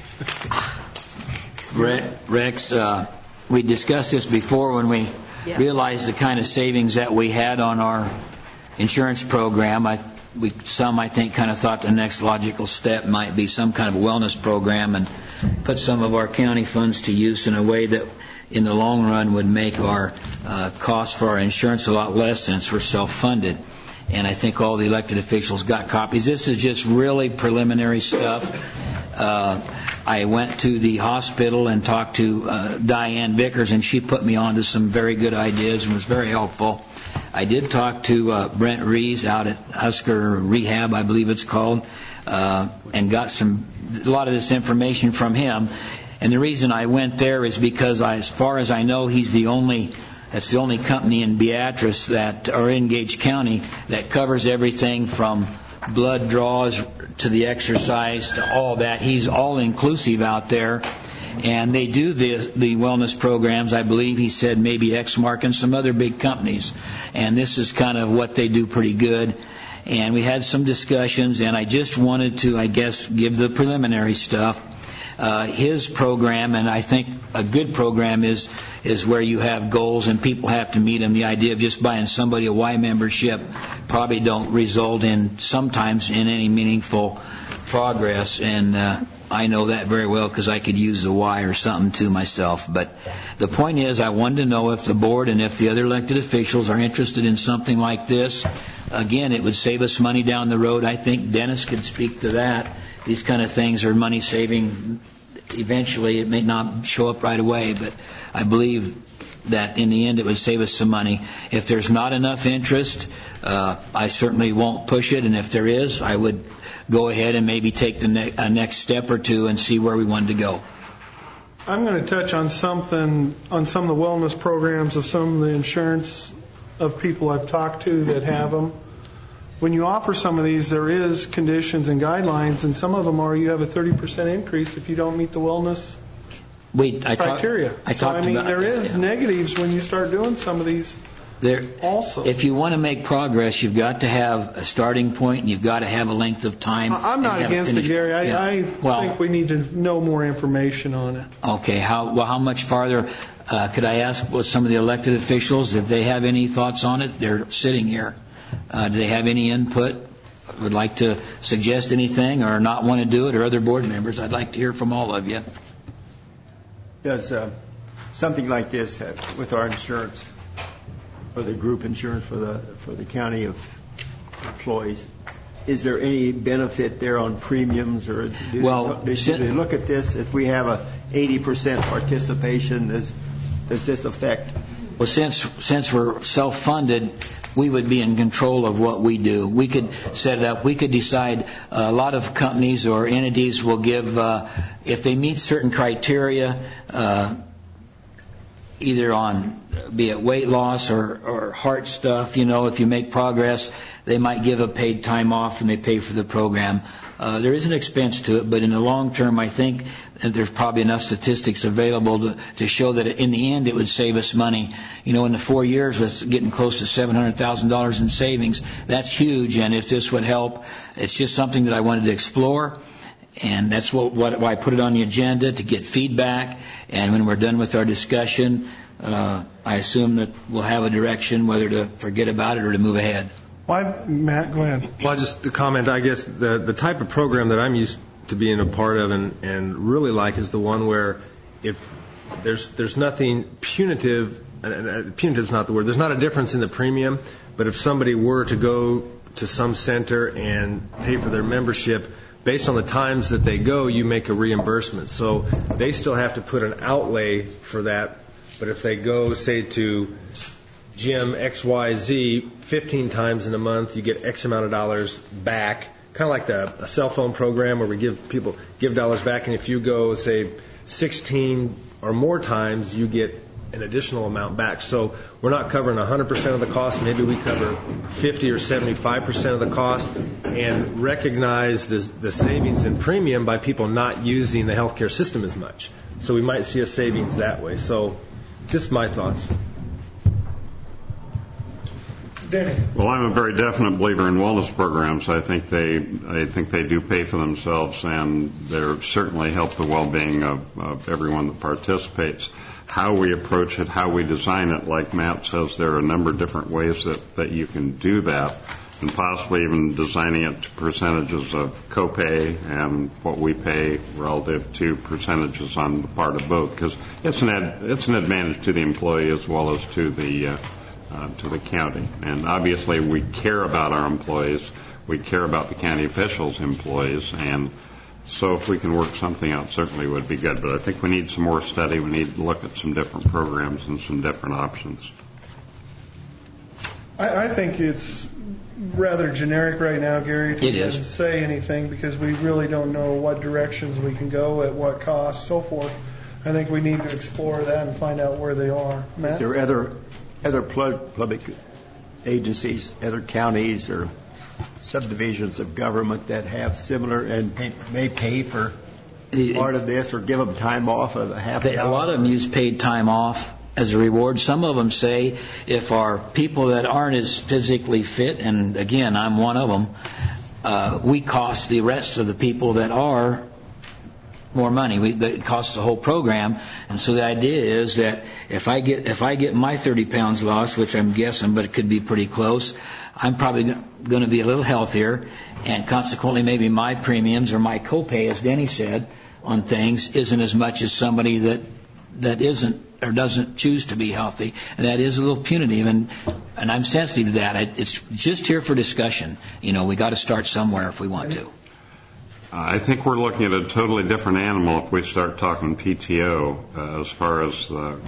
Rex, we discussed this before when we realized the kind of savings that we had on our insurance program. I think, kind of thought the next logical step might be some kind of wellness program and put some of our county funds to use in a way that in the long run would make our cost for our insurance a lot less since we're self-funded. And I think all the elected officials got copies. This is just really preliminary stuff. I went to the hospital and talked to Diane Vickers, and she put me on to some very good ideas and was very helpful. I did talk to Brent Rees out at Husker Rehab, I believe it's called, and got a lot of this information from him. And the reason I went there is because, as far as I know, that's the only company in Beatrice or in Gage County that covers everything from blood draws to the exercise to all that. He's all inclusive out there. And they do the wellness programs, I believe he said maybe Exmark and some other big companies. And this is kind of what they do pretty good. And we had some discussions, and I just wanted to, I guess, give the preliminary stuff. His program, and I think a good program is where you have goals and people have to meet them. The idea of just buying somebody a Y membership probably don't result in sometimes in any meaningful progress, and I know that very well because I could use the Y or something too myself. But the point is, I wanted to know if the board and if the other elected officials are interested in something like this. Again, it would save us money down the road. I think Dennis could speak to that. These kind of things are money saving. Eventually, it may not show up right away, but I believe that in the end it would save us some money. If there's not enough interest, I certainly won't push it, and if there is, I would go ahead and maybe take the next step or two and see where we wanted to go. I'm going to touch on some of the wellness programs of some of the insurance of people I've talked to that have them. When you offer some of these, there is conditions and guidelines, and some of them are you have a 30% increase if you don't meet the wellness criteria. There is negatives when you start doing some of these. Also, if you want to make progress, you've got to have a starting point, and you've got to have a length of time. I'm not against it, Gary. I think we need to know more information on it. Okay. How much farther? Could I ask what some of the elected officials, if they have any thoughts on it? They're sitting here. Do they have any input? Would like to suggest anything or not want to do it, or other board members? I'd like to hear from all of you. Does something like this with our insurance, for the group insurance for the county of employees, is there any benefit there on premiums, or do they look at this? If we have a 80% participation, does this affect? Well, since we're self-funded, we would be in control of what we do. We could set it up. We could decide. A lot of companies or entities will give, if they meet certain criteria, either on, be it weight loss or heart stuff, if you make progress, they might give a paid time off and they pay for the program. There is an expense to it, but in the long term, I think there's probably enough statistics available to show that in the end it would save us money. In the 4 years, it's getting close to $700,000 in savings. That's huge, and if this would help, it's just something that I wanted to explore. And that's why I put it on the agenda, to get feedback. And when we're done with our discussion, I assume that we'll have a direction whether to forget about it or to move ahead. Matt, go ahead. Well, just to comment, I guess the type of program that I'm used to being a part of and really like is the one where if there's nothing punitive, and punitive's not the word, there's not a difference in the premium, but if somebody were to go to some center and pay for their membership, based on the times that they go, you make a reimbursement. So they still have to put an outlay for that. But if they go, say, to gym XYZ 15 times in a month, you get X amount of dollars back. Kind of like a cell phone program where we give dollars back. And if you go, say, 16 or more times, you get an additional amount back. So we're not covering 100% of the cost. Maybe we cover 50 or 75% of the cost, and recognize the savings in premium by people not using the healthcare system as much. So we might see a savings that way. So just my thoughts. Well, I'm a very definite believer in wellness programs. I think they do pay for themselves, and they certainly help the well-being of everyone that participates. How we approach it, how we design it, like Matt says, there are a number of different ways that you can do that, and possibly even designing it to percentages of copay and what we pay relative to percentages on the part of both, because it's an advantage to the employee as well as to the county. And obviously we care about our employees, we care about the county officials' employees, and so if we can work something out, certainly would be good. But I think we need some more study. We need to look at some different programs and some different options. I think it's rather generic right now, Gary, to even say anything, because we really don't know what directions we can go, at what cost, so forth. I think we need to explore that and find out where they are. Matt? Is there other public agencies, other counties or subdivisions of government that have similar and may pay for part of this, or give them time off of a half an hour? A lot of them use paid time off as a reward. Some of them say if our people that aren't as physically fit, and again, I'm one of them, we cost the rest of the people that are more money. It costs the whole program, and so the idea is that if I get my 30 pounds lost, which I'm guessing, but it could be pretty close, I'm probably going to be a little healthier, and consequently maybe my premiums or my copay, as Denny said, on things isn't as much as somebody that isn't or doesn't choose to be healthy, and that is a little punitive, and I'm sensitive to that. It's just here for discussion. We got to start somewhere if we want to. I think we're looking at a totally different animal if we start talking PTO as far as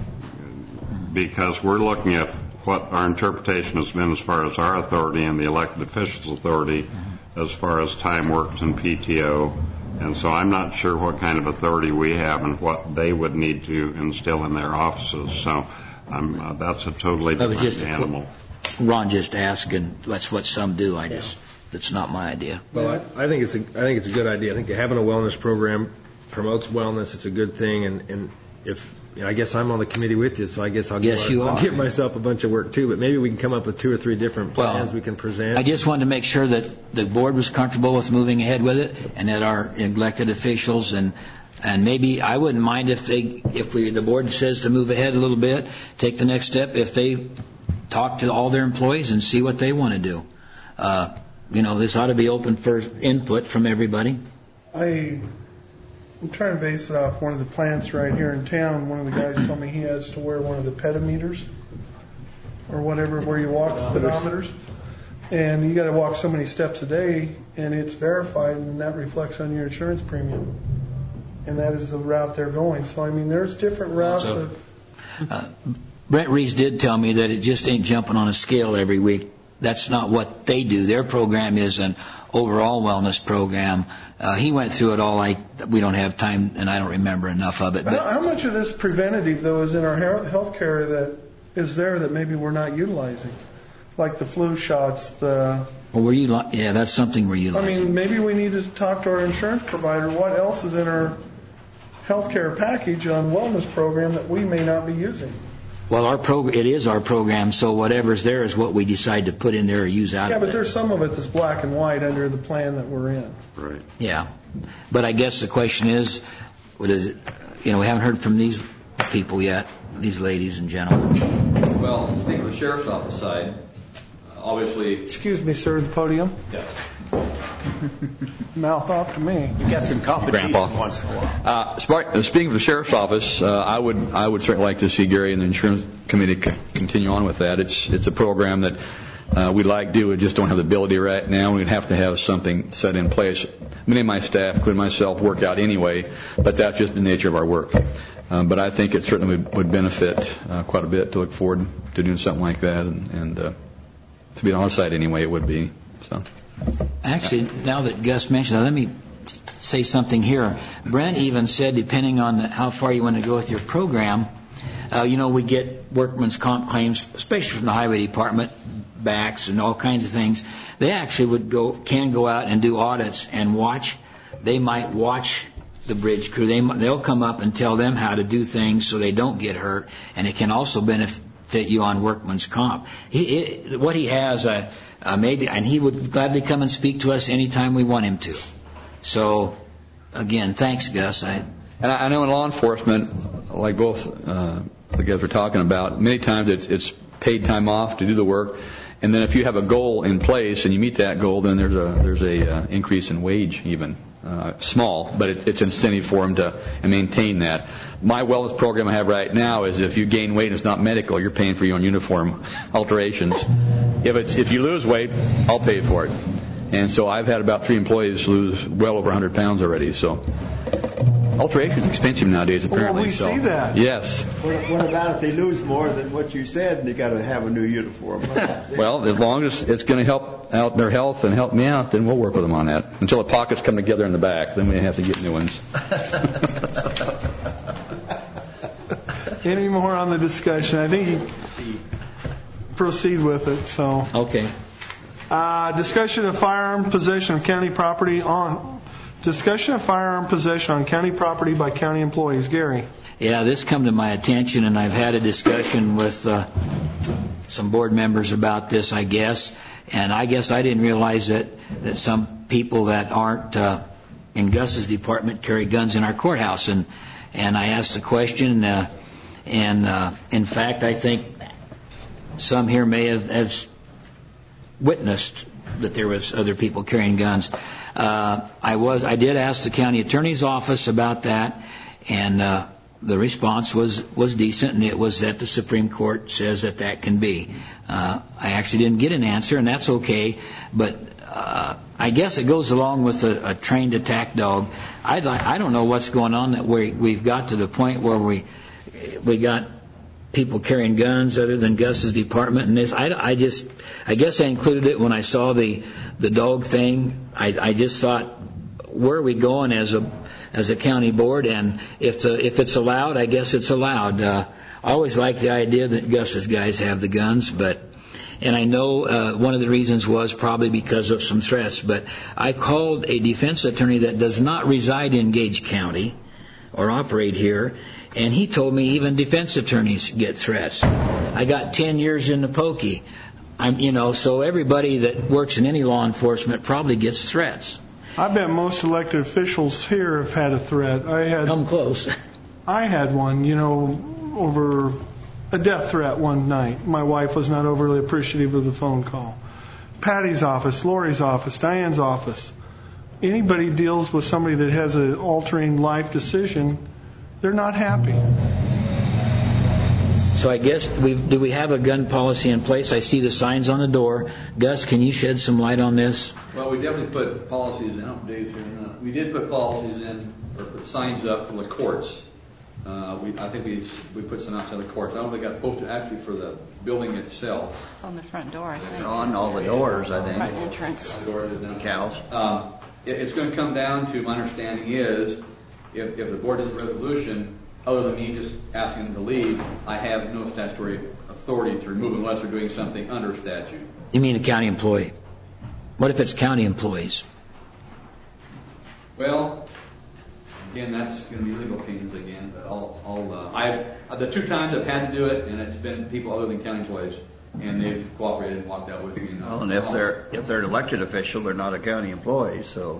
because we're looking at what our interpretation has been as far as our authority and the elected officials' authority as far as time worked in PTO. And so I'm not sure what kind of authority we have and what they would need to instill in their offices. So that's a totally different animal. Ron just asked, and that's what some do. That's not my idea. Well, I think it's a good idea. I think having a wellness program promotes wellness. It's a good thing, and if I guess I'm on the committee with you, so I guess I'll give myself a bunch of work too. But maybe we can come up with 2 or 3 different plans we can present. I just wanted to make sure that the board was comfortable with moving ahead with it, and that our elected officials and maybe I wouldn't mind if the board says to move ahead a little bit, take the next step, if they talk to all their employees and see what they want to do. This ought to be open for input from everybody. I'm trying to base it off one of the plants right here in town. One of the guys told me he has to wear one of the pedometers or whatever, where you walk the pedometers. And you got to walk so many steps a day, and it's verified, and that reflects on your insurance premium. And that is the route they're going. So, there's different routes. Brent Rees did tell me that it just ain't jumping on a scale every week. That's not what they do. Their program is an overall wellness program. He went through it all. We don't have time, and I don't remember enough of it. But how much of this preventative, though, is in our health care that is there that maybe we're not utilizing? Like the flu shots, that's something we're utilizing. Maybe we need to talk to our insurance provider. What else is in our health care package on wellness program that we may not be using? Well, it is our program, so whatever's there is what we decide to put in there or use out of it. Yeah, but there's some of it that's black and white under the plan that we're in. Right. Yeah. But I guess the question is, what is it? We haven't heard from these people yet, these ladies and gentlemen. Well, I think on the sheriff's office side, obviously... Excuse me, sir, the podium. Yes. Mouth off to me. You got some competition once in a while. Speaking of the sheriff's office, I would certainly like to see Gary and the insurance committee continue on with that. It's a program that we'd like to do. We just don't have the ability right now. We'd have to have something set in place. Many of my staff, including myself, work out anyway, but that's just the nature of our work. But I think it certainly would benefit quite a bit to look forward to doing something like that, and to be on our side anyway, it would be. So. Actually, now that Gus mentioned that, let me say something here. Brent even said, depending on how far you want to go with your program, We get workman's comp claims, especially from the highway department, backs and all kinds of things. They actually can go out and do audits and watch. They might watch the bridge crew. They'll come up and tell them how to do things so they don't get hurt, and it can also benefit you on workman's comp. What he has, maybe, and he would gladly come and speak to us anytime we want him to. So, again, thanks, Gus. And I know in law enforcement, like both the guys were talking about, many times it's paid time off to do the work, and then if you have a goal in place and you meet that goal, then there's a increase in wage even. Small, but it's incentive for them to maintain that. My wellness program I have right now is if you gain weight and it's not medical, you're paying for your own uniform alterations. If you lose weight, I'll pay for it. And so I've had about 3 employees lose well over 100 pounds already. So alteration is expensive nowadays, apparently. Well, we see that. Yes. What about if they lose more than what you said and they got to have a new uniform? Well, as long as it's going to help out their health and help me out, then we'll work with them on that. Until the pockets come together in the back, then we have to get new ones. Any more on the discussion? I think you proceed with it. So okay. Discussion of firearm possession of county property on county property by county employees. Gary. Yeah, this come to my attention, and I've had a discussion with some board members about this, I guess. And I guess I didn't realize that some people that aren't in Gus's department carry guns in our courthouse. And I asked the question, and in fact, I think some here may have witnessed that there was other people carrying guns. I did ask the county attorney's office about that, and the response was decent, and it was that the Supreme Court says that can be. I actually didn't get an answer, and that's okay, but I guess it goes along with a trained attack dog. I don't know what's going on that we've got to the point where we got people carrying guns other than Gus's department and this. I guess I included it when I saw the dog thing. I just thought, where are we going as a county board? And if it's allowed, I guess it's allowed. I always liked the idea that Gus's guys have the guns, and I know one of the reasons was probably because of some threats. But I called a defense attorney that does not reside in Gage County or operate here, and he told me even defense attorneys get threats. I got 10 years in the pokey. So everybody that works in any law enforcement probably gets threats. I bet most elected officials here have had a threat. Come close. I had one, over a death threat one night. My wife was not overly appreciative of the phone call. Patty's office, Lori's office, Diane's office. Anybody deals with somebody that has an altering life decision, they're not happy. So I guess do we have a gun policy in place? I see the signs on the door. Gus, can you shed some light on this? Well, we definitely put policies in. I don't know, Dave's here or not. We did put policies in, or put signs up for the courts. I think we put some outside the courts. I don't think it got posted actually for the building itself. It's on the front door, I think. On all the doors, I think. Front entrance. Decals. It's going to come down to, my understanding is, if the board does a resolution, other than me just asking them to leave, I have no statutory authority to remove them unless they're doing something under statute. You mean a county employee? What if it's county employees? Well, again, that's going to be legal opinions again. But the 2 times I've had to do it, and it's been people other than county employees, and they've cooperated and walked out with me. Well, and if they're an elected official, they're not a county employee, so.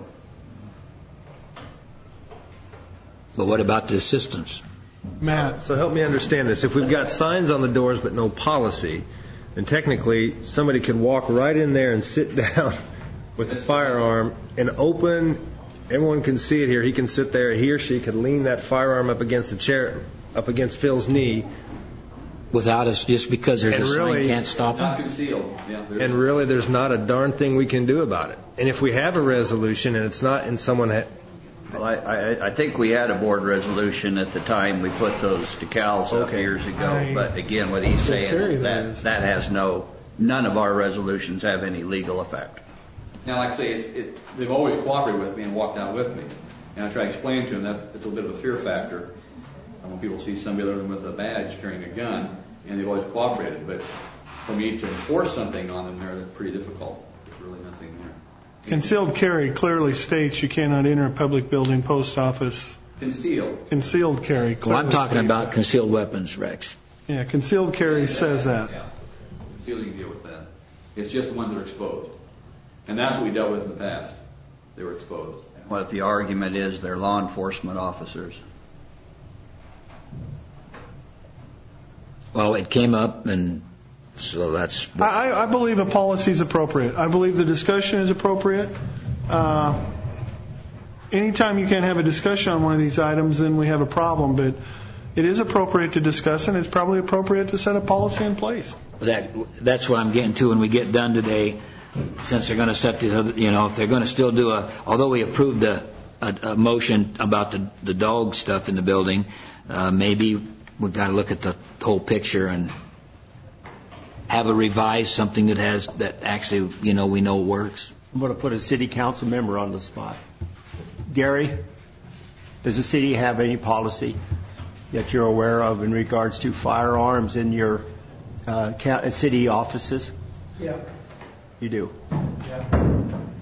But what about the assistants? Matt. So help me understand this. If we've got signs on the doors but no policy, then technically somebody could walk right in there and sit down with a firearm and open. Everyone can see it here. He can sit there. He or she could lean that firearm up against the chair, up against Phil's knee. Without us, just because there's a sign, can't stop them? Not concealed. Yeah, and really, there's not a darn thing we can do about it. And if we have a resolution and it's not in someone... Well, I think we had a board resolution at the time we put those decals up years ago. But again, what he's saying is that has none of our resolutions have any legal effect. Now, like I say, they've always cooperated with me and walked out with me. And I try to explain to them that it's a little bit of a fear factor. when people see somebody other than with a badge carrying a gun, and they've always cooperated. But for me to enforce something on them, they're pretty difficult. There's really nothing there. Concealed carry clearly states you cannot enter a public building, post office. Concealed carry. Well, I'm talking about concealed weapons, Rex. Yeah, concealed carry says that. Yeah. Concealed, you can deal with that. It's just the ones that are exposed. And that's what we dealt with in the past. They were exposed. What if the argument is they're law enforcement officers? Well, it came up, and so that's... I believe a policy is appropriate. I believe the discussion is appropriate. Anytime you can have a discussion on one of these items, then we have a problem. But it is appropriate to discuss, and it's probably appropriate to set a policy in place. That's what I'm getting to when we get done today. Since they're going to set the, if they're going to still do although we approved a motion about the dog stuff in the building, maybe we've got to look at the whole picture and have a revised something that actually, we know works. I'm going to put a city council member on the spot. Gary, does the city have any policy that you're aware of in regards to firearms in your city offices? Yeah. You do? Yeah.